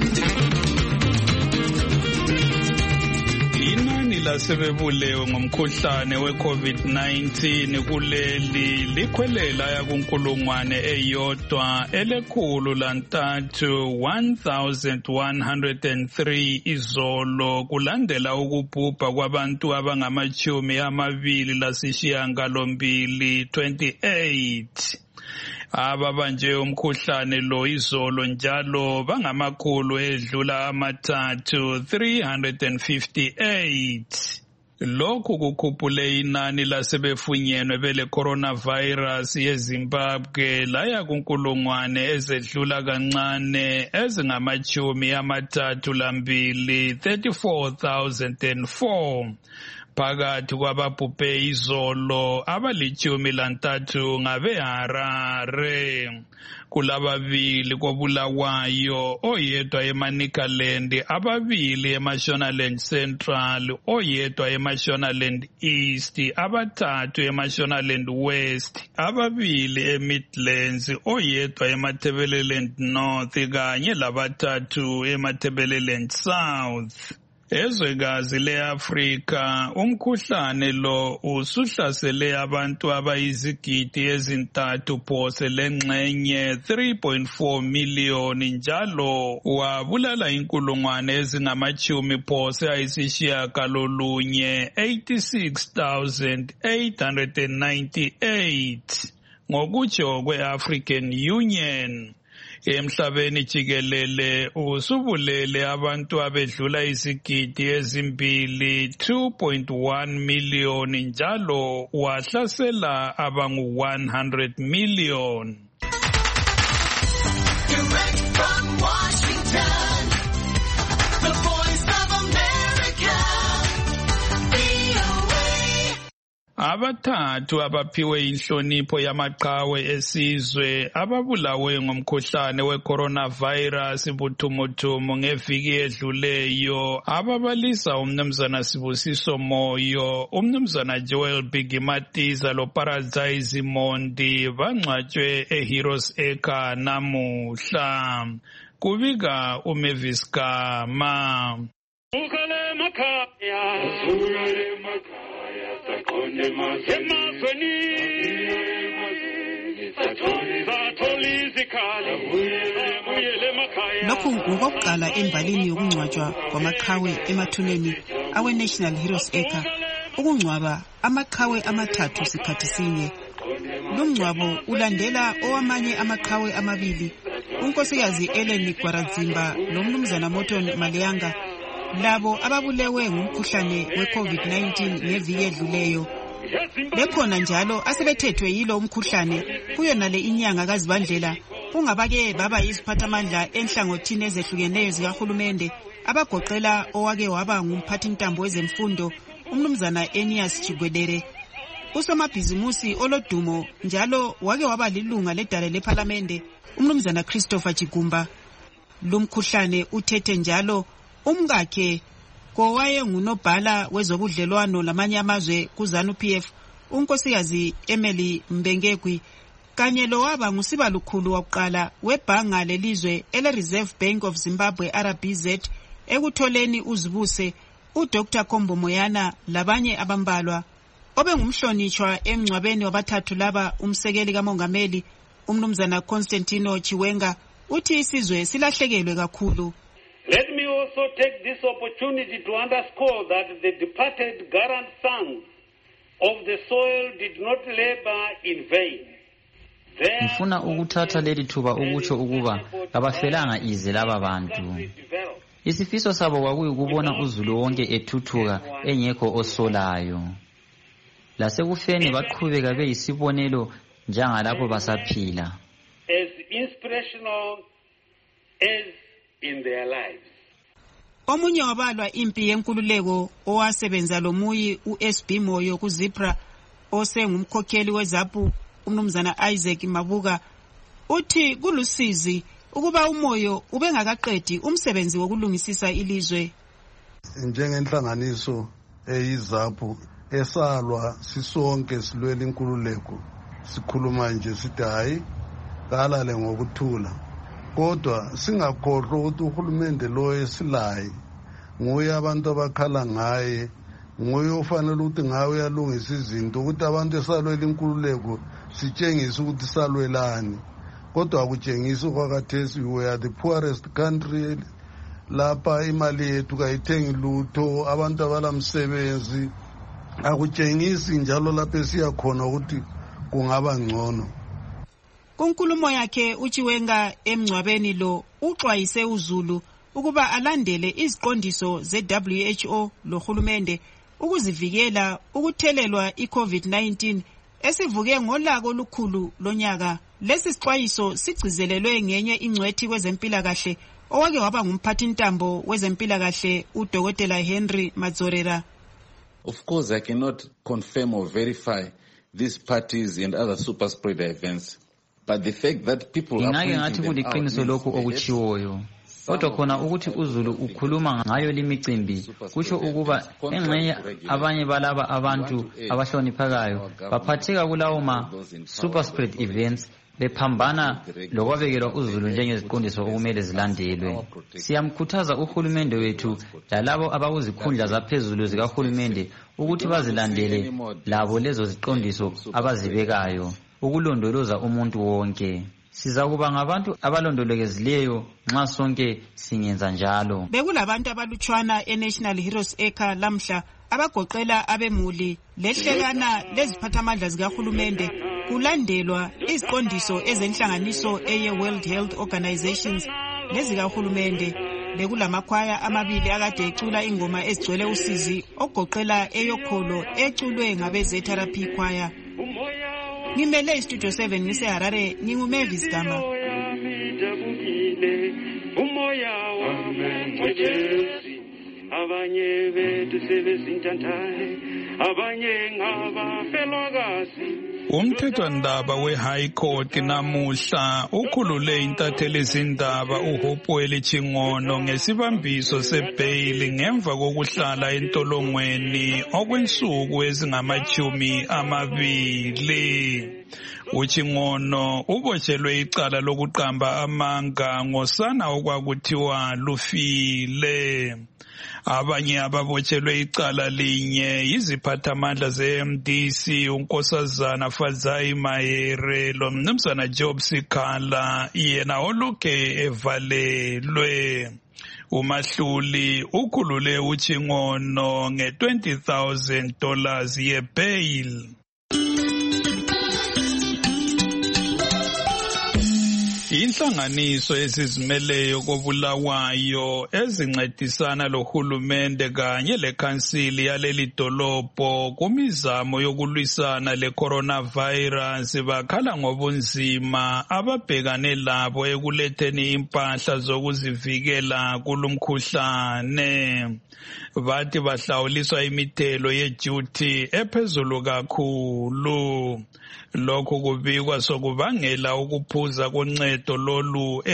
Inani lasebebulewe ngomkhuhlane we-COVID nineteen kuleli likhwelela yakunkulungwane eyodwa elekhulu lantathu one thousand one hundred three izolo, kulandela ukubhubha kwabantu abangamachumi amabili lasishiyangalombili twenty-eight. Ababanje umkhuhlane lo izolo njalo bangamakhulu edlula amathathu three hundred fifty-eight. Lokhu kukhuphule inani lasebefunyenwe bele coronavirus yeZimbabwe laya kunkulungwane ezedlula kancane ezingamachumi amathathu lambili thirty-four thousand four. Phakathi kwababhubhe izolo abalitshumi lantathu ngabeHarare, kulababili kobulawayo, oyedwa eManicaland, ababili eMashonaland Central, oyedwa eMashonaland East, abathathu eMashonaland West, ababili eMidlands, oyedwa eMatabeleland North kanye labathathu eMatabeleland South. Ezwekazi le-Afrika, umkhuhlane lo usuhlasele abantu abayizigidi ezintathu phose lengxenye three point four million njalo wabulala inkulungwane ezingamachumi phose ayisishiyagalolunye eighty-six thousand eight hundred ninety-eight ngokutsho kwe-African Union. Emhlabeni jikelele usubulele abantu abedlula isigidi ezimbili two point one million njalo wahlasela abangu one hundred million. Direct from Washington, the Voice of America, V O A. Abathathu abaphiwe inhlonipho yamaqhawe esizwe ababulawe ngomkhuhlane we-coronavirus buthumuthumu ngeviki edluleyo ababalisa umnumzana Sibusiso Moyo, umnumzana Joel Bigimatiza loParadise Mondi bangcwatshwe eHeroes Acre namuhla. Kubika uMavis Gama. Ukale makaya, ukale makaya. Lokhu ngokokuqala embalini yokungcwatshwa kwamaqhawe emathuneni awe-National Heroes Acre, ukungcwaba amaqhawe amathathu sikhathi sinye. Lo mngcwabo ulandela owamanye amaqhawe amabili, unkosikazi Ellen Gwaradzimba lomnumzana Morton Malianga, labo ababulewe ngumkhuhlane we-COVID nineteen ngeviki edluleyo. Bekhona njalo asebethethwe yilo umkhuhlane kuyona le inyanga kaZibandlela, kungabake baba iziphathamandla enhlangothini ezehlukeneyo zikahulumende abagoqela owake waba ngumphathintambo wezemfundo umnumzana Enias Chigwedere, usomabhizimusi olodumo njalo wake waba lilunga ledale leParliamente umnumzana Christopher Chigumba. Lo mkhuhlane uthethe njalo umkakhe kowaye ngunobhala wezobudlelwano lamanye amazwe kuZANU P F unkosikazi Emily Mbengegwi, kanye lo waba ngusibalukhulu wokuqala webhanga lelizwe ele-Reserve Bank of Zimbabwe R B Z ekutholeni uzibuse uDr Kombo Moyana labanye abambalwa. Obengumhlonishwa emngcwabeni wabathathu laba umsekeli kamongameli umnumzana Constantino Chiwenga uthi isizwe silahlekelwe kakhulu. Let me also take this opportunity to underscore that the departed Garant sons of the soil did not labor in vain. Ngifuna ukuthatha leli thuba ukutsho ukuba abafelanga ize laba bantu. Isifiso sabo kwakuyikubona uZulu wonke ethuthuka engekho osolayo. Lasekufeni baqhubeka beyisibonelo njengalapho basaphila. As inspirational as in their lives. Omunye wabalwa impi yenkululeko owasebenza lomuyi uS B Moyo kuZipra osengumkhokheli weZAPU umnumzana Isaac Mabuka uthi kulusizi ukuba uMoyo ubengakaqedi umsebenzi wokulungisisa ilizwe. Njengenhlanganiso eyiZAPU esalwa sisonke silwela inkululeko sikhuluma nje sithi hayi kalale ngokuthula. Kodwa singakhohlwa ukuthi uhulumende lo esilayi nguye abantu abakhala ngaye, nguye ofanele ukuthi ngawe uyalungisa izinto ukuthi abantu esalwela inkululeko sitshengise ukuthi salwelani. Kodwa akutshengisi kwakathesi we are the poorest country, lapha imali yethu kayithengi lutho, abantu abalamsebenzi, akutshengisi njalo lapha esiya khona ukuthi kungaba ngcono. Kunkulumo yakhe uChiwenga emngcwabeni lo uxwayise uZulu ukuba alandele iziqondiso ze-W H O lohulumende ukuzivikela ukuthelelwa i-COVID nineteen esivuke ngolaka olukhulu lonyaka. Lesi sixwayiso sigcizelelwe ngenye ingcwethi kwezempilakahle owake waba ngumphathintambo wezempilakahle uDokotela Henry Madzorera. Of course, I cannot confirm or verify these parties and other super spreader events. But the fact that people are pointing them out kuliqiniso lokhu okuchiwoyo. Kodwa khona ukuthi uZulu ukhuluma ngayo limicimbi kusho ukuba engxenye abanye balaba abantu abahloniphekayo baphatheka kulawo ma super spread events bephambana lokwabekelwa uZulu njengeziqondiso okumele zilandelwe. Siyamkhuthaza uhulumende wethu lalabo abakuzikhundla zaphezulu zikahulumende ukuthi bazilandele labo lezo ziqondiso abazibekayo ukulondoloza umuntu wonke. sizakuba ngabantu abalondolokezileyo nxa sonke singenza njalo. Bekulabantu abalutshwana eNational Heroes Acre lamhla abagoqela abemuli lehlekana leziphathamandla zikahulumende kulandelwa iziqondiso ezenhlanganiso eye World Health Organizations lezikahulumende. Bekulamakhwaya amabili akade ecula ingoma ezigcwele usizi ogoqela eyokholo eculwe ngabe Z-Therapy Choir. Ngimele iStudio seven ngiseHarare, nginguMavis Gama. Umoya wami abanye bethu sebezintantahe abanye ngabafelwakazi. Umthethwandaba we-High Court namuhla ukhulule intatheli izindaba uHopewell Chingono ngesibambiso sebhayili ngemva kokuhlala entolongweni okwensuku ezingamachumi amabili. Uchingono ubotshelwe icala lokuqamba amanga ngosana okwakuthiwa lufile. Abanye ababotshelwe icala linye yiziphathamandla ze-M D C uNkosazana Fadzayi Mahere lomnumzana Job Sikhala yena oluke evalelwe. Umahluli ukhulule Uchingono nge-twenty thousand dollars ye-bail. Inhlanganiso ezizimeleyo koBulawayo ezincedisana lohulumende kanye lekhansili yaleli dolobho kumizamo yokulwisana le-coronavirus bakhala ngobunzima ababhekane labo ekuletheni impahla zokuzivikela kulumkhuhlane. Bathi bahlawuliswa imithelo yeduty ephezulu kakhulu. Lokhu kubikwa sokubangela ukuphuza koncedo lolu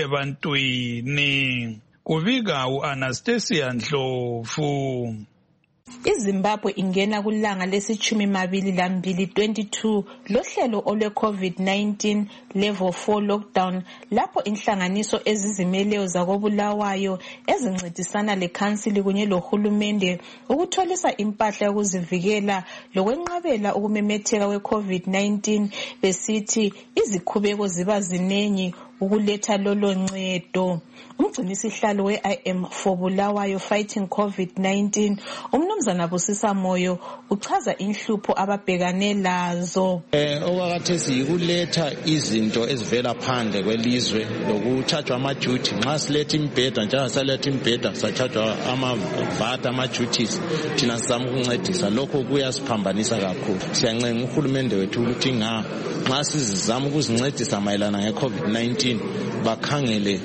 ebantwini. Kubika u-Anastasia Ndlovu. iZimbabwe ingena kulanga lesithumi mabili lambili twenty-two lohlelo olwe COVID nineteen level four lockdown lapho inhlanganiso ezizimeleyo zakoBulawayo ezincedisana lekhansili kunye lohulumende ukutholisa impahla yokuzivikela lokwenqabela ukumemetheka we-COVID nineteen besithi izikhubeko ziba zinengi ukuletha lolo ncedo. Umgcinisihlalo we-I M for Bulawayo Fighting COVID nineteen umnumzana Busisa Moyo uchaza inhlupho ababhekane lazo. Eh okwakhathesi yikuletha izinto ezivela phandle kwelizwe lokuthatshwa ama-duty nxa siletha imbheda njalo saletha imbheda sathatshwa amavata ama-duties thina sizama ukuncedisa lokho kuyasiphambanisa kakhulu. Siyancenga uhulumende wethu ukuthi nga nxa sizama ukuzincedisa mayelana nge-COVID nineteen bakhangele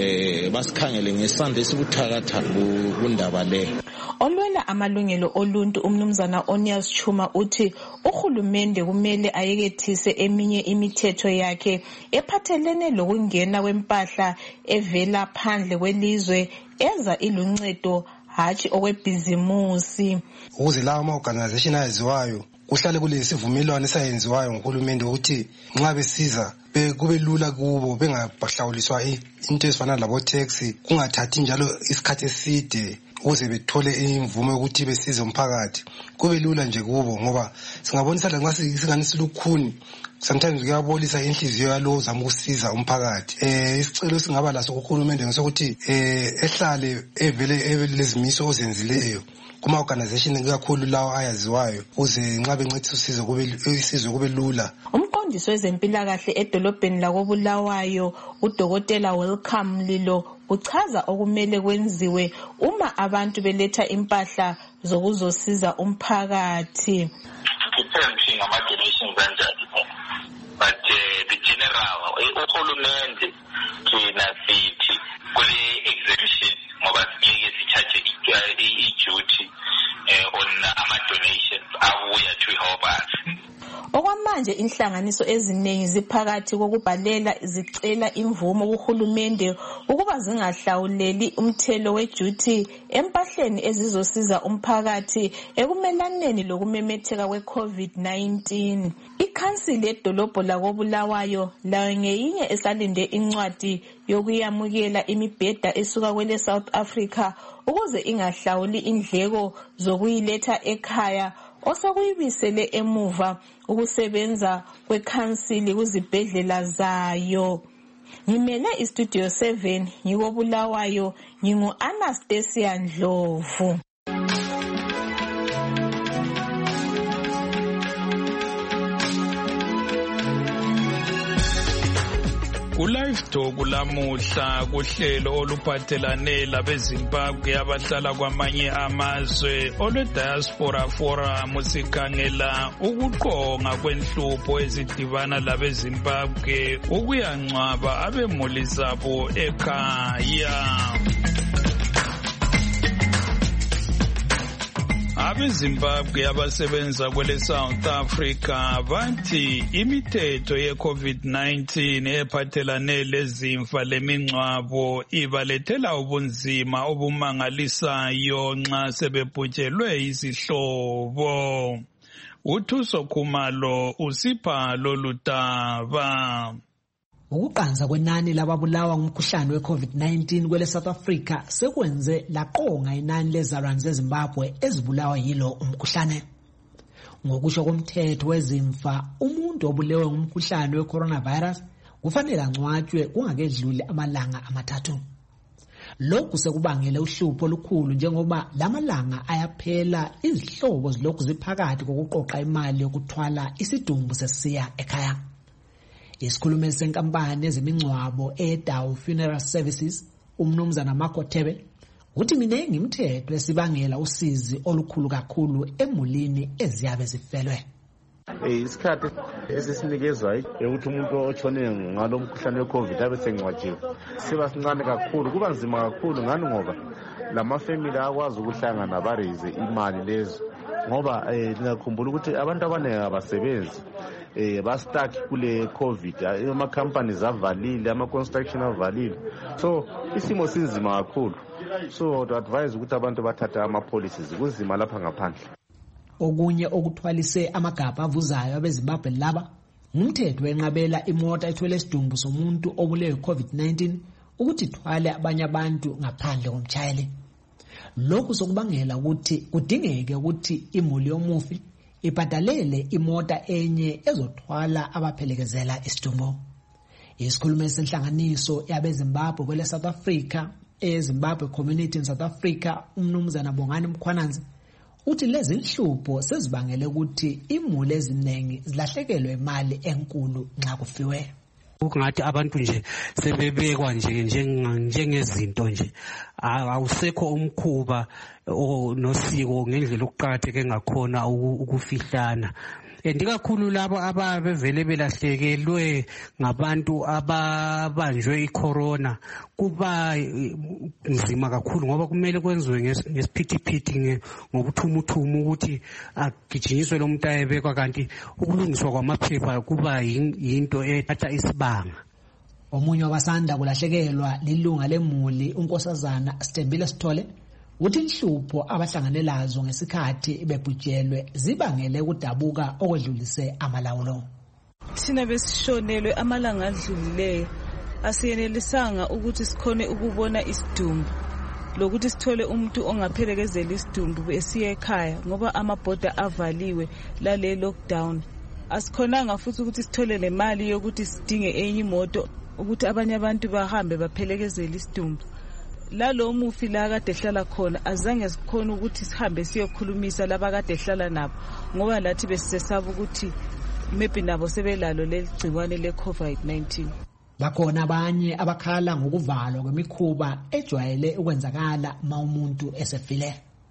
eh basikhangele ngesandla esibuthakatha kundaba le. Olwela amalungelo oluntu umnumzana Onias Chuma uthi uhulumende kumele ayekethise eminye imithetho yakhe ephathelene lokungena kwempahla evela phandle kwelizwe eza iluncedo hatshi okwebhizimusi. Ukuze lawo ama-organization aziwayo kuhlale kulesivumelwano esayenziwayo ngohulumende ukuthi nxa besiza kube lula kubo bengahlawuliswa into ezifana labo tax kungathathi njalo isikhathi eside ukuze bethole imvume ukuthi besize umphakathi kube lula nje kubo ngoba singabonisa la nxa singani silukhuni sometimes kuyabolisa inhliziyo yalo zama ukusiza umphakathi. Eh isicelo singaba laso kuhulumende ngesokuthi eh ehlale evele lezimiso ozenzileyo kuma organization kakhulu lawo ayaziwayo uze nxa bencedisa usizo kube isizwe kube lula. Umqondisi wezempilakahle edolobheni lakoBulawayo uDokotela Welcome Lilo uchaza okumele kwenziwe uma abantu beletha impahla zokuzosiza umphakathi. Depending on donations kanjani but uh, the general uhulumende kina sithi kule exemption ngoba ngeke sithathe i-duty on ama-donations abuya to help us. Okwamanje inhlanganiso eziningi ziphakathi kokubhalela zicela imvumo kuhulumende ukuba zingahlawuleli umthelo weduty empahleni ezizosiza umphakathi ekumelaneni lokumemetheka kwe-COVID nineteen. Ikhansili edolobho lakoBulawayo layo ngeyinye esalinde incwadi yokuyamukela imibheda esuka kwele South Africa ukuze ingahlawuli indleko zokuyiletha ekhaya osokuyibisele emuva ukusebenza kwekhansili kuzibhedlela zayo. ngimele istudio seven ngikobulawayo ngingu-Anastasia Ndlovu. Ku-Live Talk lamuhla kuhlelo oluphathelane labeZimbabwe abahlala kwamanye amazwe olwe-Diaspora Forum sikhangela ukuqonga kwenhlupho ezidibana labeZimbabwe ukuyangcwaba abemuli zabo ekhaya. Abezimbabwe abasebenza kwele South Africa bathi imithetho ye-COVID nineteen ephathelane lezimfa lemingcwabo ibalethela ubunzima obumangalisayo nxa sebebhujelwe izihlobo. uThuso Khumalo usipha lolu daba. Ukuqanza kwenani lababulawa ngumkhuhlane we-COVID nineteen kwele South Africa sekwenze laqonga inani lezalwane zeZimbabwe ezibulawa yilo umkhuhlane. Ngokusho komthetho wezimfa, umuntu obulewe ngumkhuhlane we-coronavirus kufanele angcwatshwe kungakedluli amalanga amathathu. Lokhu sekubangele uhlupho olukhulu njengoba lamalanga ayaphela izihlobo zilokhu ziphakathi kokuqoqa imali yokuthwala isidumbu sesiya ekhaya. Isikhulumeli senkampani ezemingcwabo eDawu Funeral Services, umnumzana Marco Thebe, uthi miningi imithetho esibangela usizi olukhulu kakhulu emulini eziyabe zifelwe. Isikhathi esisinikezwa ukuthi umuntu otshone ngalo mkhuhlane we-COVID abe sengcwatshiwe siba sincane kakhulu, kuba nzima kakhulu ngani ngoba lamafamily akwazi ukuhlangana bareze imali lezo ngoba ngiyakhumbula ukuthi abantu abaningi abasebenzi eh ba-stuck kule COVID, ama-companies avalile, ama-construction avalile, so isimo sinzima kakhulu. So to advise ukuthi abantu bathatha ama-policies kunzima lapha ngaphandle. Okunye okuthwalise amagabha avuzayo abeZimbabwe laba ngumthetho wenqabela imota ethwele isidumbu somuntu obulewe COVID nineteen ukuthi ithwale abanye abantu ngaphandle komtshayeli. Lokhu sokubangela ukuthi kudingeke ukuthi imuli yomufi ibhadalele imota enye ezothwala abaphelekezela isidumbu. Isikhulumeli senhlanganiso yabeZimbabwe kwele South Africa, eZimbabwe Community in South Africa, umnumzana Bongani Mkhwananzi, uthi lezi inhlupho sezibangele ukuthi imuli eziningi zilahlekelwe imali enkulu nxa kufiwe. Ukungathi abantu nje sebebekwa nje njengezinto nje, awusekho umkhuba nosiko ngendlela okuqakatheke ngakhona ukufihlana. Ndikakhulu labo abavele belahlekelwe ngabantu ababanjwe icorona kuba nzima kakhulu ngoba kumele kwenziwe ngesiphithiphithi ngobuthumuthumu ukuthi agijinyiswe lo muntu ayebekwa, kanti ukulungiswa kwamaphepha kuba yinto ethatha isibanga. Omunye wabasanda kulahlekelwa lilunga lemuli unkosazana Stembile Sithole uthi inhlupho abahlangane lazo ngesikhathi bebhujelwe zibangele ukudabuka okwedlulise amalawulo. Thina besishonelwe amalanga adlulileyo asiyenelisanga ukuthi sikhone ukubona isidumbu lokuthi sithole umuntu ongaphelekezela isidumbu esiye ekhaya ngoba amabhoda avaliwe lale lockdown. Asikhonanga futhi ukuthi sithole le mali yokuthi sidinge enye imoto ukuthi abanye abantu bahambe baphelekezela isidumbu. Lalo mufi la kade ehlala khona azange sikhona ukuthi sihambe siyokhulumisa laba kade ehlala nabo ngoba lathi besesaba ukuthi maybe nabo sebelalo leligciwane le-COVID nineteen. Bakhona abanye abakhala ngokuvalwa kwemikhuba ejwayele ukwenzakala ma umuntu esefile.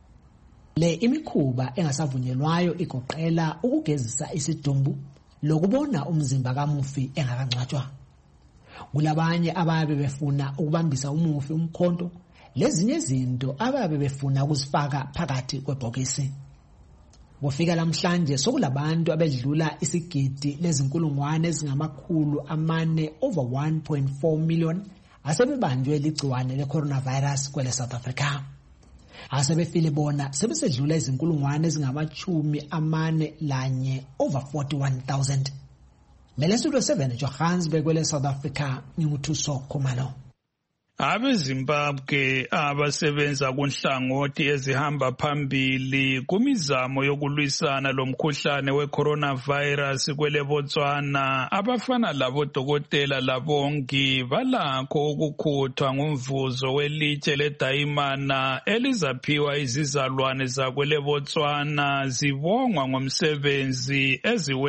Le imikhuba engasavunyelwayo igoqela ukugezisa isidumbu lokubona umzimba kamufi engakangcwatshwa. Kulabanye ababe befuna ukubambisa umufi umkhonto, lezinye izinto ababe befuna ukuzifaka phakathi kwebhokisi. Kufika lamhlanje sokulabantu abedlula isigidi lezinkulungwane ezingamakhulu amane over one point four million asebebanjwe ligciwane le-coronavirus kwele South Africa. Asebefile bona sebesedlula izinkulungwane ezingamachumi amane lanye over forty-one thousand. Melesudo seven Johannesburg kwele South Africa, nginguthuso Khumalo. abeZimbabwe abasebenza kunhlangothi ezihamba phambili kumizamo yokulwisana lomkhuhlane we-coronavirus kwele Botswana abafana labodokotela labongi balakho ukukhuthwa ngumvuzo welitshe ledayimana elizaphiwa izizalwane zakwele Botswana zibongwa ngomsebenzi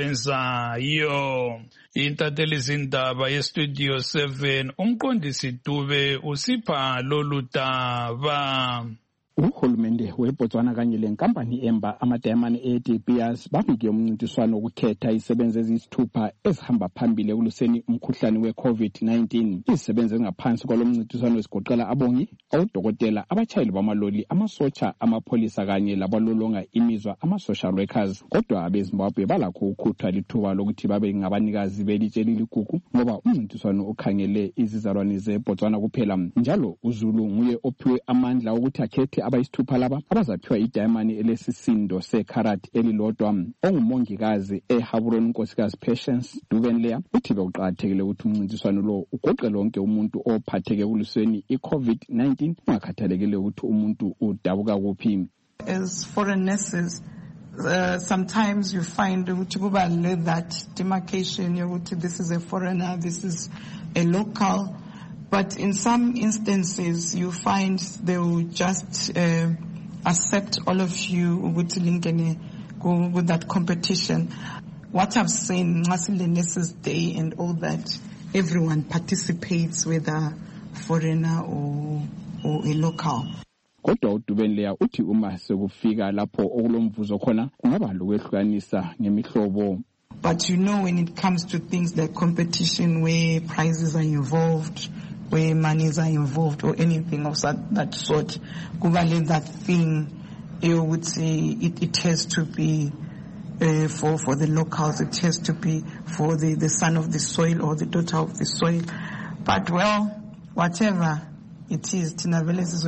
eziwenzayo. Intatheli zindaba yestudio seven umqondisi Dube usipha lolu daba. Uhulumende weBotswana kanye lenkampani emba amadayimane e-De Beers bafike umncintiswano wokukhetha izisebenzi eziyisithupha ezihamba phambili ekuluseni umkhuhlane we-COVID nineteen. Izisebenzi ezingaphansi kwalo mncintiswano zigoqela abongi, odokotela, abatshayeli bamaloli, amasotsha, amapholisa kanye labalolonga imizwa ama-social workers. Kodwa abeZimbabwe balakho ukukhuthwa lithuba lokuthi babe ngabanikazi belitshe liligugu ngoba umncintiswano ukhangele izizalwane zeBotswana kuphela. Njalo uZulu nguye ophiwe amandla ukuthi akhethe abayisithupha laba abazaphiwa idayimani elesisindo sekharat elilodwa. Ongumongikazi eHaburoni unkosikazi Patience Duvenleya uthi bekuqakathekile ukuthi umncintiswano lo ugoqe lonke umuntu ophatheke kuluseni i-COVID nineteen ungakhathalekile ukuthi umuntu udabuka kuphi. As foreign nurses, Uh, sometimes you find that demarcation, this is a foreigner, this is a local. But in some instances, you find they will just uh, accept all of you with that competition. What I've seen, Masile Nurses Day and all that, everyone participates, whether foreigner or, or a local. Kodwa uDubenleya uthi uma sekufika lapho okulomvuzo khona kungaba lokwehlukanisa ngemihlobo. But you know, when it comes to things like competition where prizes are involved, where monies are involved or anything of that, that sort, kubale that thing, you would say it, it has to be uh, for, for the locals, it has to be for the, the son of the soil or the daughter of the soil. But well, whatever it is, Tina Veles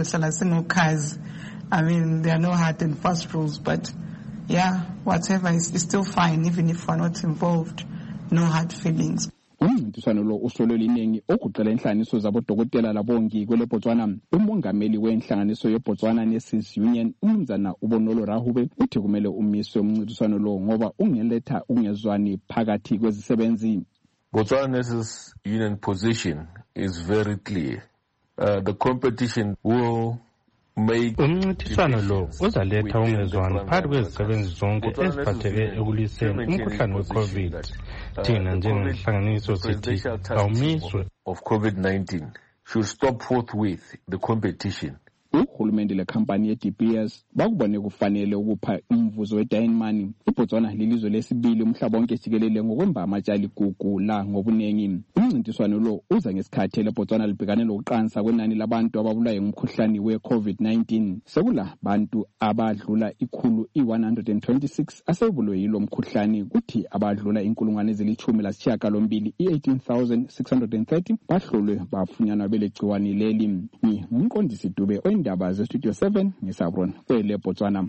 is I mean, there are no hard and fast rules, but yeah, whatever is, is still fine, even if we're not involved, no hard feelings. Umncintiswano lo usolwe iningi okuqela inhlanganiso zabodokotela labongi kwele Botswana. Umongameli wenhlanganiso yeBotswana Nurses Union umnumzana uBonolo Rahube uthi kumele umiswe umncintiswano lo ngoba ungeletha ungezwani phakathi kwezisebenzi. Botswana Nurses Union position is very clear. Uh, the competition will umncintiswano lo uzaletha ungezwani phakathi kwezisebenzi zonke eziphatheke ekuliseni umkhuhlane we-COVID. Thina njengenhlanganiso sithi awumiswe of COVID nineteen should stop forthwith the competition. Uhulumende lekhampani ye-De Beers bakubone kufanele ukupha umvuzo wedayimani. iBotswana lilizwe lesibili umhlaba wonke jikelele ngokwemba amatshali gugu la ngobunengi. Umncintiswano lo uza ngesikhathi leBotswana libhekane lokuqansa kwenani labantu ababulawa ngumkhuhlane we-COVID nineteen. Sekula bantu abadlula ikhulu i-one hundred twenty-six asebulwe yilo mkhuhlane kuthi abadlula inkulungwane ezilithumi lasishiyagalombili i-eighteen thousand six hundred thirty bahlolwe bafunyanwa belegciwane leli. Ni umqondisi Dube indaba zestudio seven ngisabron kwele Botswana.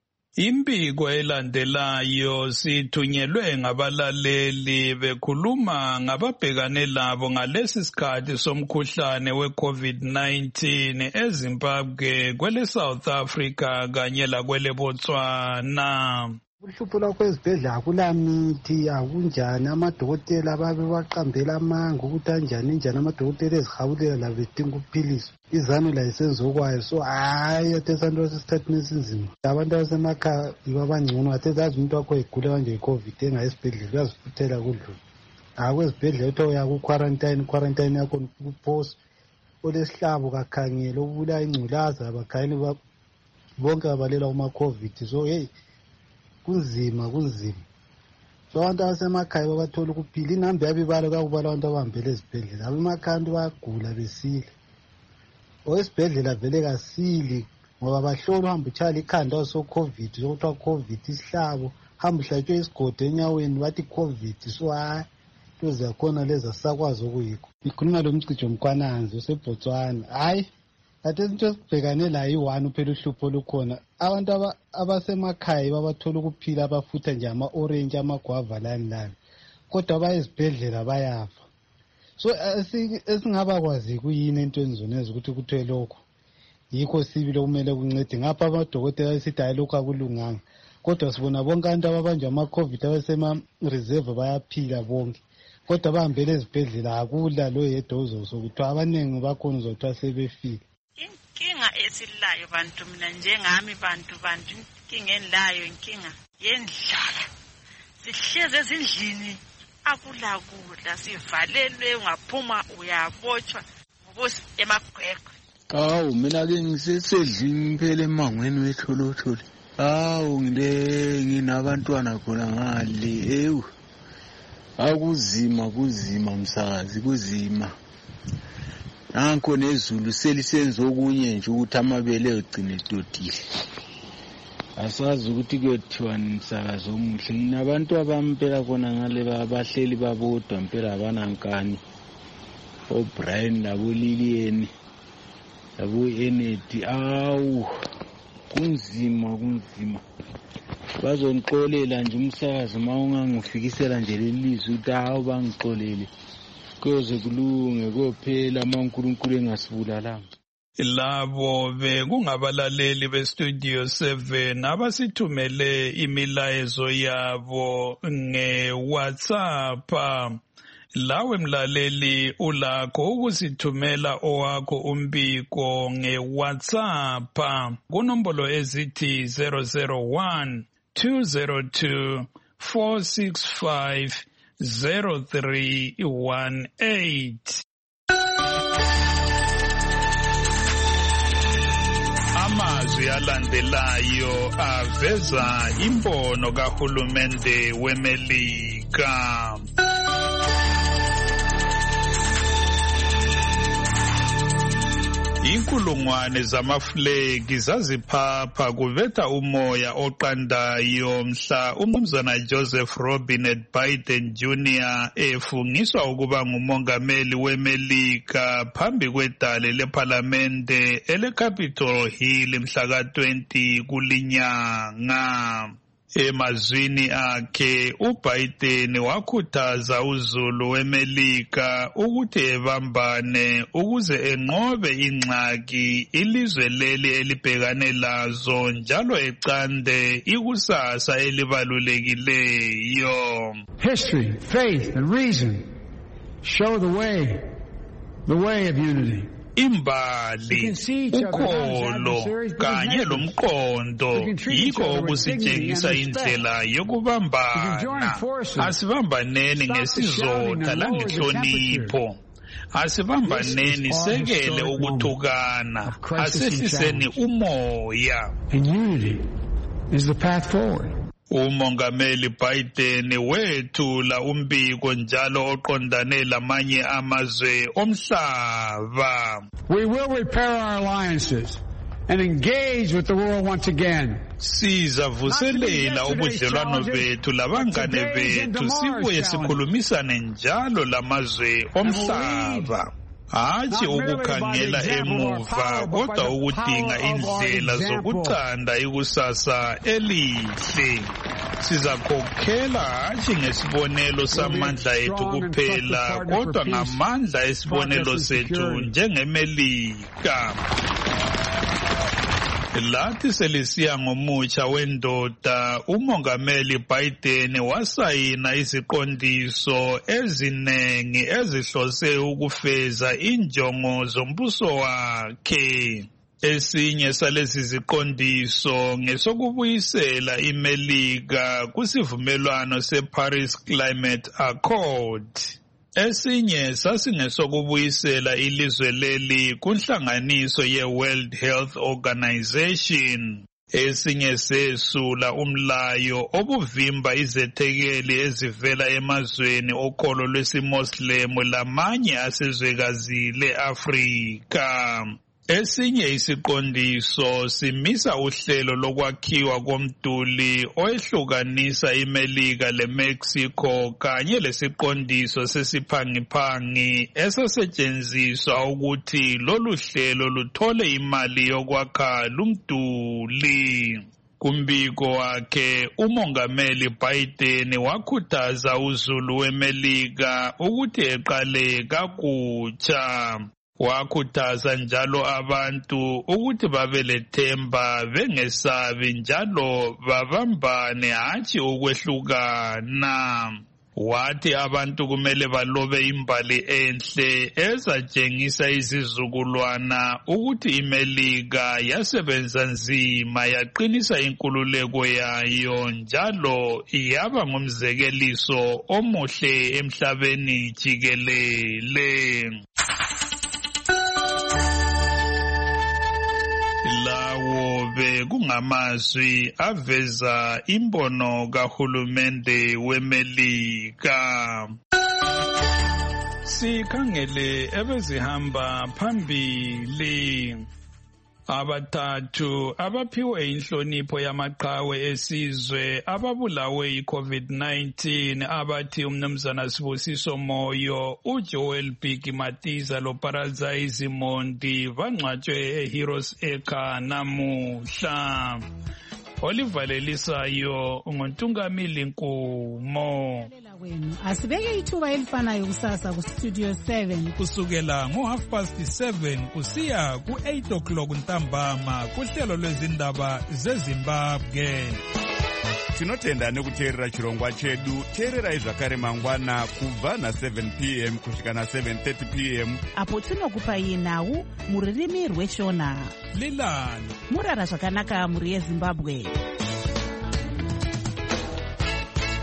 Impiko elandelayo sithunyelwe ngabalaleli bekhuluma ngababhekane labo ngalesi sikhathi somkhuhlane we-COVID nineteen eZimbabwe, kwele South Africa kanye lakwele Botswana. Uhlupho lwakho ezibhedlela kulamithi akunjani, amadokotela babe baqambela amanga ukuthi anjani njani, amadokotela ezihawulela la bedinga ukuphilisa izanu la isenzokwayo. So hayi athesanto sesithathini esinzima, abantu abasemakhaya ibabangcono athethazi umuntu wakho egula kanje i-COVID engayi esibhedlela uyazifuthela kudlula. Akwezibhedlela uthi uya ku-quarantine, quarantine yakho kuphosa olesihlabo kakhangela obula ingculaza abakhayeli bonke abalela kuma-COVID. So hey, kunzima kunzima. So abantu abasemakhaya babathola ukuphila, inhambi yabibalo kakubala abantu abahambele ezibhedlela. Abemakhaya abantu bayagula besile, owesibhedlela vele kasili ngoba bahlola uhamba utshala ikhanda so-COVID, sokuthiwa COVID isihlabo, hamba uhlatshwe isigodo enyaweni bathi COVID. So hayi into zakhona lezi asisakwazi okuyikho. Ikhuluma lo Mcijo Mkwananzi useBotswana. Hayi ate into esibhekane la yi-one uphela uhlupho lukhona. Abantu abasemakhaya babathola ukuphila abafutha nje ama-orange amagwava lani lani, kodwa bayezibhedlela bayafa. so esingaba kwazi kuyini entweni zonezi ukuthi kuthiwe lokho yikho sibili okumele kuncede ngapha amadokotela esithi hayi lokho akulunganga kodwa sibona bonke abantu ababanjwa ama-covid abasema-reserve bayaphila bonke kodwa bahambele ezibhedlela akula lo yedwa uzosokuthiwa abaningi bakhona uzothiwa sebefile. Inkinga esilayo bantu mina njengami bantu bantu inkinga engilayo inkinga yendlala. Sihleze ezindlini akula kudla sivalelwe ungaphuma uyabotshwa ngokusi emagwegwe. Awu mina ke ngisesedlini phela emangweni wetholothole. Awu ngile nginabantwana khona ngale ewu. Akuzima kuzima msakazi kuzima. Nanko nezulu selisenza okunye nje ukuthi amabele egcine dodile. Asazi ukuthi kuyothiwa msakazi omuhle. Nginabantu abampela khona ngale babahleli babodwa impela abanankani. OBrian labo Lilian labo Enedi awu kunzima kunzima. Bazonixolela nje umsakazi uma ungangifikisela nje lelizwi ukuthi hawu bangixolele. Kuze kulunge kophela ama uNkulunkulu engasibulalanga. Labo bekungabalaleli beStudio seven abasithumele imilayezo yabo ngeWhatsApp. Lawe mlaleli ulakho ukusithumela owakho umbiko ngeWhatsApp kunombolo ezithi zero zero one two zero two four six five zero three one eight. Amazwi alandelayo aveza imbono kahulumende weMelika. Inkulungwane zamaflegi zaziphapha kuveta umoya oqandayo mhla umnumzana Joseph Robinette Biden Junior efungiswa ukuba ngumongameli weMelika phambi kwedale leParlamente eleCapitol Hill mhla ka twenty kulinyanga. Emazwini akhe uBiden wakhuthaza uzulu weMelika ukuthi ebambane ukuze enqobe ingxaki ilizwe leli elibhekane lazo njalo ecande ikusasa elibalulekileyo. History, faith and reason show the way, the way of unity. Imbali, ukholo, kanye lomqondo, yikho okusitshengisa indlela yokubambana. Asibambaneni ngesizotha langenhlonipho. Asibambaneni sekele ukuthukana. Asehliseni umoya. And unity is the path forward. Umongameli Biden wethula umbiko njalo oqondane lamanye amazwe omhlaba. We will repair our alliances and engage with the world once again. Sizavuselela ubudlelwano bethu labangane bethu sibuye sikhulumisane njalo lamazwe omhlaba. Hathi ukukhangela emuva kodwa ukudinga indlela zokucanda ikusasa elihle. Sizakhokhela hathi ngesibonelo samandla ethu kuphela kodwa ngamandla esibonelo sethu njengeMelika. Lathi selisiya ngomutsha wendoda umongameli Biden wasayina iziqondiso ezinengi ezihlose ukufeza injongo zombuso wakhe. Esinye salezi ziqondiso ngesokubuyisela iMelika kusivumelwano seParis Climate Accord. Esinye sasingesokubuyisela ilizwe leli kunhlanganiso ye-World Health Organization. Esinye sesula umlayo obuvimba izethekeli ezivela emazweni okholo lwesimoslemu lamanye asezwekazi le-Afrika. Esinye isiqondiso simisa uhlelo lokwakhiwa komduli oyehlukanisa iMelika leMexico kanye lesiqondiso sesiphangiphangi esasetshenziswa ukuthi lolu hlelo luthole imali yokwakha lumduli. Kumbiko wakhe umongameli Biden wakhuthaza uzulu weMelika ukuthi eqale kakutsha. Wakhuthaza njalo abantu ukuthi babe lethemba bengesabi njalo babambane hatshi ukwehlukana. Wathi abantu kumele balobe imbali enhle ezatshengisa izizukulwana ukuthi iMelika yasebenza nzima yaqinisa inkululeko yayo njalo yaba ngumzekeliso omuhle emhlabeni jikelele. Lawo bekungamazwi aveza imbono kahulumende weMelika. Sikhangele ebezihamba phambili. Abathathu abaphiwe inhlonipho yamaqhawe esizwe ababulawe i-COVID nineteen abathi umnumzana Sibusiso Moyo, uJoel Bheki Matiza loParazize Mondi bangcwatshwe eHeroes Acre namuhla. Olivalelisayo nguntungamili Nkumo. Asibeke ithuba elifanayo kusasa ku Studio seven kusukela ngo half past seven kusiya ku eight o'clock ntambama kuhlelo lwezindaba zeZimbabwe. Tinotenda nekuteerera chirongwa chedu. Teererai zvakare mangwana kubva na seven p m kusvika na seven thirty p m apo tinokupai nhau muririmi rweshona. Lilani murara zvakanaka muri yeZimbabwe.